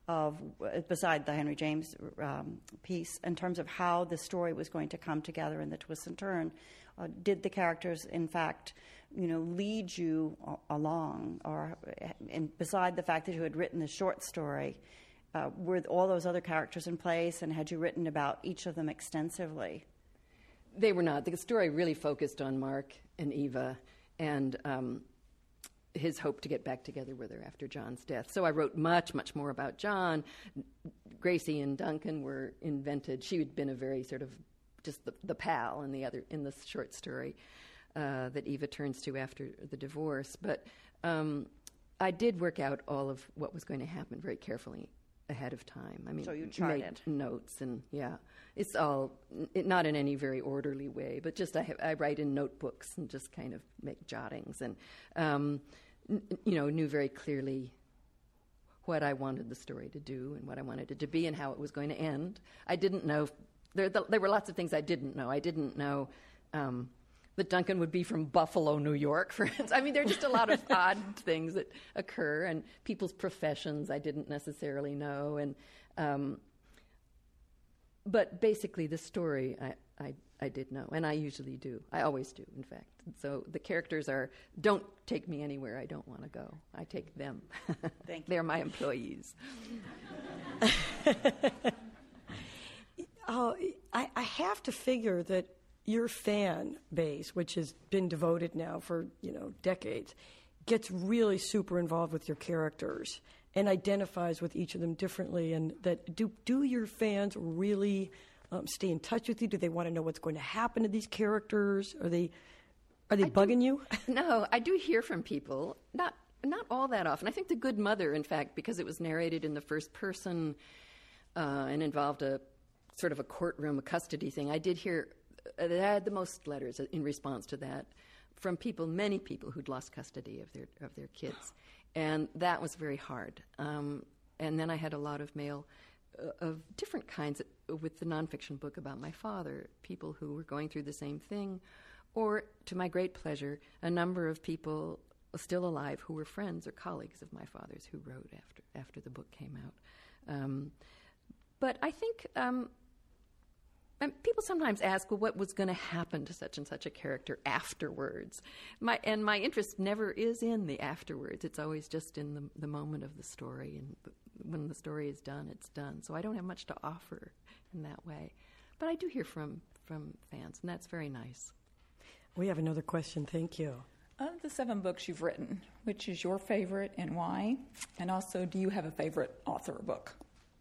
Speaker 4: of, beside the Henry James um, piece, in terms of how the story was going to come together and the twist and turn? Uh, did the characters, in fact, you know, lead you a- along? Or, and beside the fact that you had written the short story, uh, were all those other characters in place, and had you written about each of them extensively?
Speaker 3: They were not. The story really focused on Mark and Eva and um, his hope to get back together with her after John's death. So I wrote much, much more about John. Gracie and Duncan were invented. She had been a very sort of just the, the pal in the other in the short story uh, that Eva turns to after the divorce. But um, I did work out all of what was going to happen very carefully ahead of time. I mean,
Speaker 4: so you charted
Speaker 3: made notes, and yeah, it's all it, not in any very orderly way, but just I, have, I write in notebooks and just kind of make jottings, and um, n- you know, knew very clearly what I wanted the story to do and what I wanted it to be and how it was going to end. I didn't know. There, the, there were lots of things I didn't know. I didn't know um, that Duncan would be from Buffalo, New York, for instance. I mean, there are just a lot of odd things that occur, and people's professions I didn't necessarily know. And um, but basically, the story I, I, I did know, and I usually do. I always do, in fact. So the characters are, don't take me anywhere I don't want to go. I take them.
Speaker 4: Thank you.
Speaker 3: They're my employees.
Speaker 2: Uh, I, I have to figure that your fan base, which has been devoted now for, you know, decades, gets really super involved with your characters and identifies with each of them differently. And that do do your fans really um, stay in touch with you? Do they want to know what's going to happen to these characters? Are they are they
Speaker 3: I
Speaker 2: bugging
Speaker 3: do,
Speaker 2: you?
Speaker 3: No, I do hear from people. Not not all that often. I think The Good Mother, in fact, because it was narrated in the first person uh, and involved a sort of a courtroom, a custody thing, I did hear uh, I had the most letters in response to that from people, many people who'd lost custody of their of their kids, and that was very hard. Um, and then I had a lot of mail uh, of different kinds uh, with the nonfiction book about my father, people who were going through the same thing, or, to my great pleasure, a number of people still alive who were friends or colleagues of my father's who wrote after after the book came out. Um, but I think. Um, And people sometimes ask, well, what was going to happen to such and such a character afterwards? My, and my interest never is in the afterwards. It's always just in the, the moment of the story. And when the story is done, it's done. So I don't have much to offer in that way. But I do hear from, from fans, and that's very nice.
Speaker 2: We have another question. Thank you.
Speaker 5: Of the seven books you've written, which is your favorite and why? And also, do you have a favorite author or book?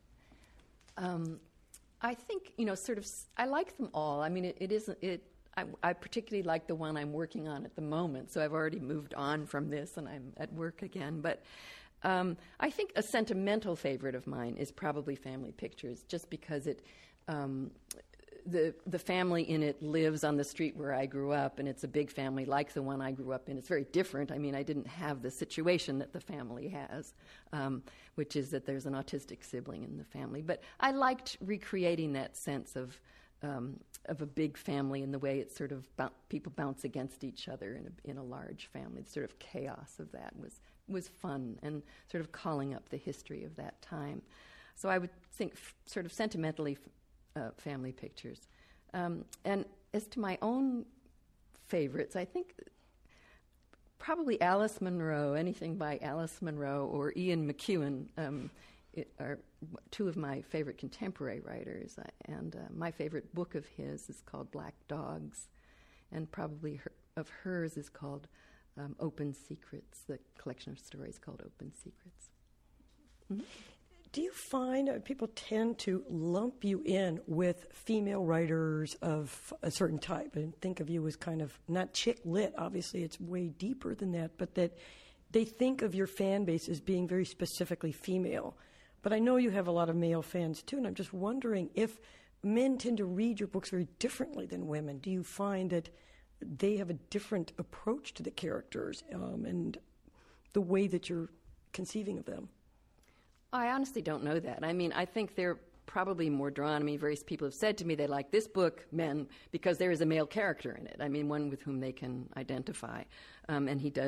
Speaker 3: Um, I think, you know, sort of, I like them all. I mean, it, it isn't, it, I, I particularly like the one I'm working on at the moment, so I've already moved on from this and I'm at work again. But um, I think a sentimental favorite of mine is probably Family Pictures, just because it, um, the the family in it lives on the street where I grew up, and it's a big family like the one I grew up in. It's very different. I mean, I didn't have the situation that the family has, um, which is that there's an autistic sibling in the family. But I liked recreating that sense of um, of a big family in the way it's sort of bou- people bounce against each other in a, in a large family. The sort of chaos of that was was fun, and sort of calling up the history of that time. So I would think f- sort of sentimentally f- uh, Family Pictures. Um, and as to my own favorites, I think probably Alice Munro, anything by Alice Munro or Ian McEwan um, it are two of my favorite contemporary writers. And uh, my favorite book of his is called Black Dogs, and probably her, of hers is called um, Open Secrets, the collection of stories called Open Secrets. Mm-hmm.
Speaker 2: Do you find uh, people tend to lump you in with female writers of a certain type and think of you as kind of not chick lit? Obviously, it's way deeper than that, but that they think of your fan base as being very specifically female. But I know you have a lot of male fans too, and I'm just wondering if men tend to read your books very differently than women. Do you find that they have a different approach to the characters um, and the way that you're conceiving of them?
Speaker 3: I honestly don't know that. I mean, I think they're probably more drawn. I mean, various people have said to me they like this book, men, because there is a male character in it. I mean, one with whom they can identify. Um, and he does,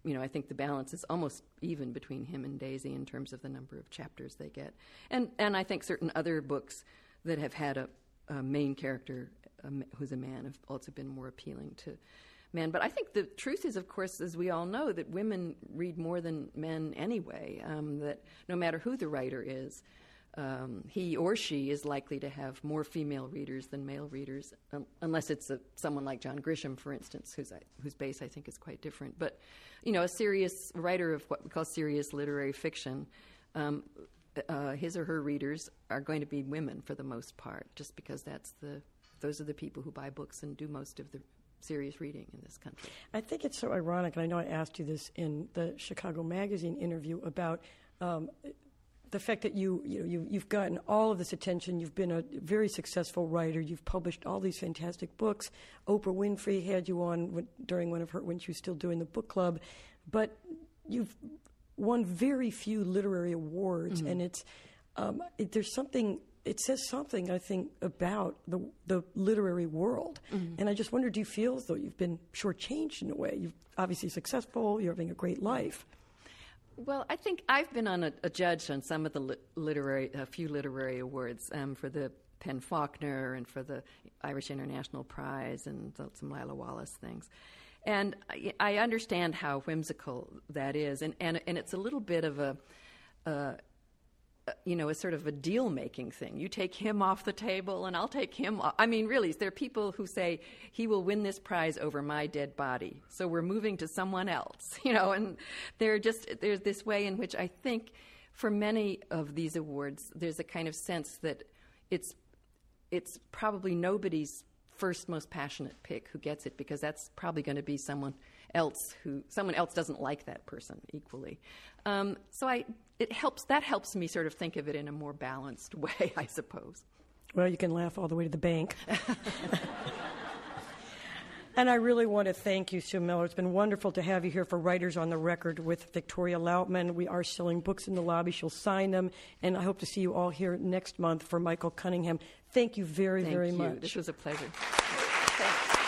Speaker 3: you know, I think the balance is almost even between him and Daisy in terms of the number of chapters they get. And and I think certain other books that have had a, a main character a, who's a man have also been more appealing to men. But I think the truth is, of course, as we all know, that women read more than men anyway, um, that no matter who the writer is, Um, he or she is likely to have more female readers than male readers, um, unless it's a, someone like John Grisham, for instance, whose, whose base I think is quite different. But, you know, a serious writer of what we call serious literary fiction, um, uh, his or her readers are going to be women for the most part, just because that's the those are the people who buy books and do most of the serious reading in this country.
Speaker 2: I think it's so ironic, and I know I asked you this in the Chicago Magazine interview about um, the fact that you, you know, you, you've gotten all of this attention. You've been a very successful writer. You've published all these fantastic books. Oprah Winfrey had you on when, during one of her, when she was still doing the book club. But you've won very few literary awards, mm-hmm. and it's um, it, there's something, it says something, I think, about the the literary world. Mm-hmm. And I just wonder, do you feel as though you've been shortchanged in a way? You're obviously successful. You're having a great life.
Speaker 3: Well, I think I've been on a, a judge on some of the li- literary, a few literary awards um, for the Penn Faulkner and for the Irish International Prize and th- some Lila Wallace things. And I, I understand how whimsical that is, and, and, and it's a little bit of a, uh, you know, a sort of a deal-making thing. You take him off the table, and I'll take him off. I mean, really, there are people who say, he will win this prize over my dead body, so we're moving to someone else, you know, and they're just, there's this way in which I think for many of these awards, there's a kind of sense that it's it's probably nobody's first most passionate pick who gets it, because that's probably going to be someone else who someone else doesn't like that person equally. Um, so I it helps that helps me sort of think of it in a more balanced way, I suppose.
Speaker 2: Well, you can laugh all the way to the bank. And I really want to thank you, Sue Miller. It's been wonderful to have you here for Writers on the Record with Victoria Lautman. We are selling books in the lobby. She'll sign them, and I hope to see you all here next month for Michael Cunningham. Thank you very,
Speaker 3: thank
Speaker 2: very
Speaker 3: you.
Speaker 2: much.
Speaker 3: This was a pleasure.
Speaker 2: Thanks.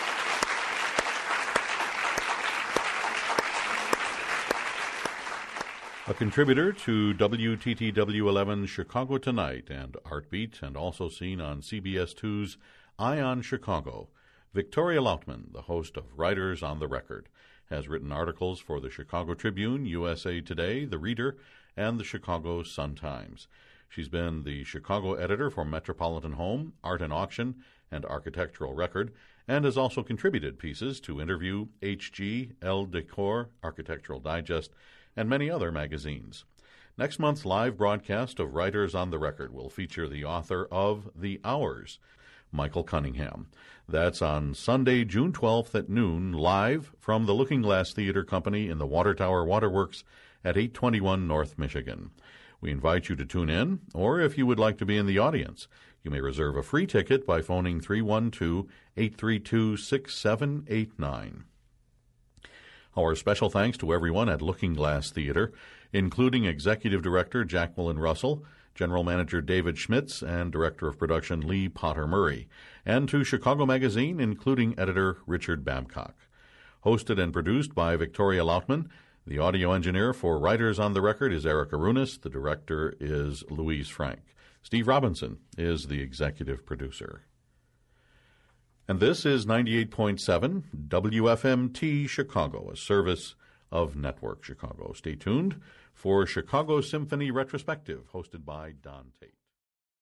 Speaker 1: A contributor to W T T W eleven Chicago Tonight and Artbeat, and also seen on C B S two's Eye on Chicago, Victoria Lautman, the host of Writers on the Record, has written articles for the Chicago Tribune, U S A Today, The Reader, and the Chicago Sun-Times. She's been the Chicago editor for Metropolitan Home, Art and Auction, and Architectural Record, and has also contributed pieces to Interview, H G, Elle Decor, Architectural Digest, and many other magazines. Next month's live broadcast of Writers on the Record will feature the author of The Hours, Michael Cunningham. That's on Sunday, June twelfth at noon, live from the Looking Glass Theater Company in the Water Tower Waterworks at eight twenty-one North Michigan. We invite you to tune in, or if you would like to be in the audience, you may reserve a free ticket by phoning three one two, eight three two, six seven eight nine. Our special thanks to everyone at Looking Glass Theater, including Executive Director Jacqueline Russell, General Manager David Schmitz, and Director of Production Lee Potter Murray, and to Chicago Magazine, including editor Richard Babcock. Hosted and produced by Victoria Lautman. The audio engineer for Writers on the Record is Eric Arunas. The director is Louise Frank. Steve Robinson is the executive producer. And this is ninety-eight point seven W F M T Chicago, a service of Network Chicago. Stay tuned for Chicago Symphony Retrospective, hosted by Don Tate.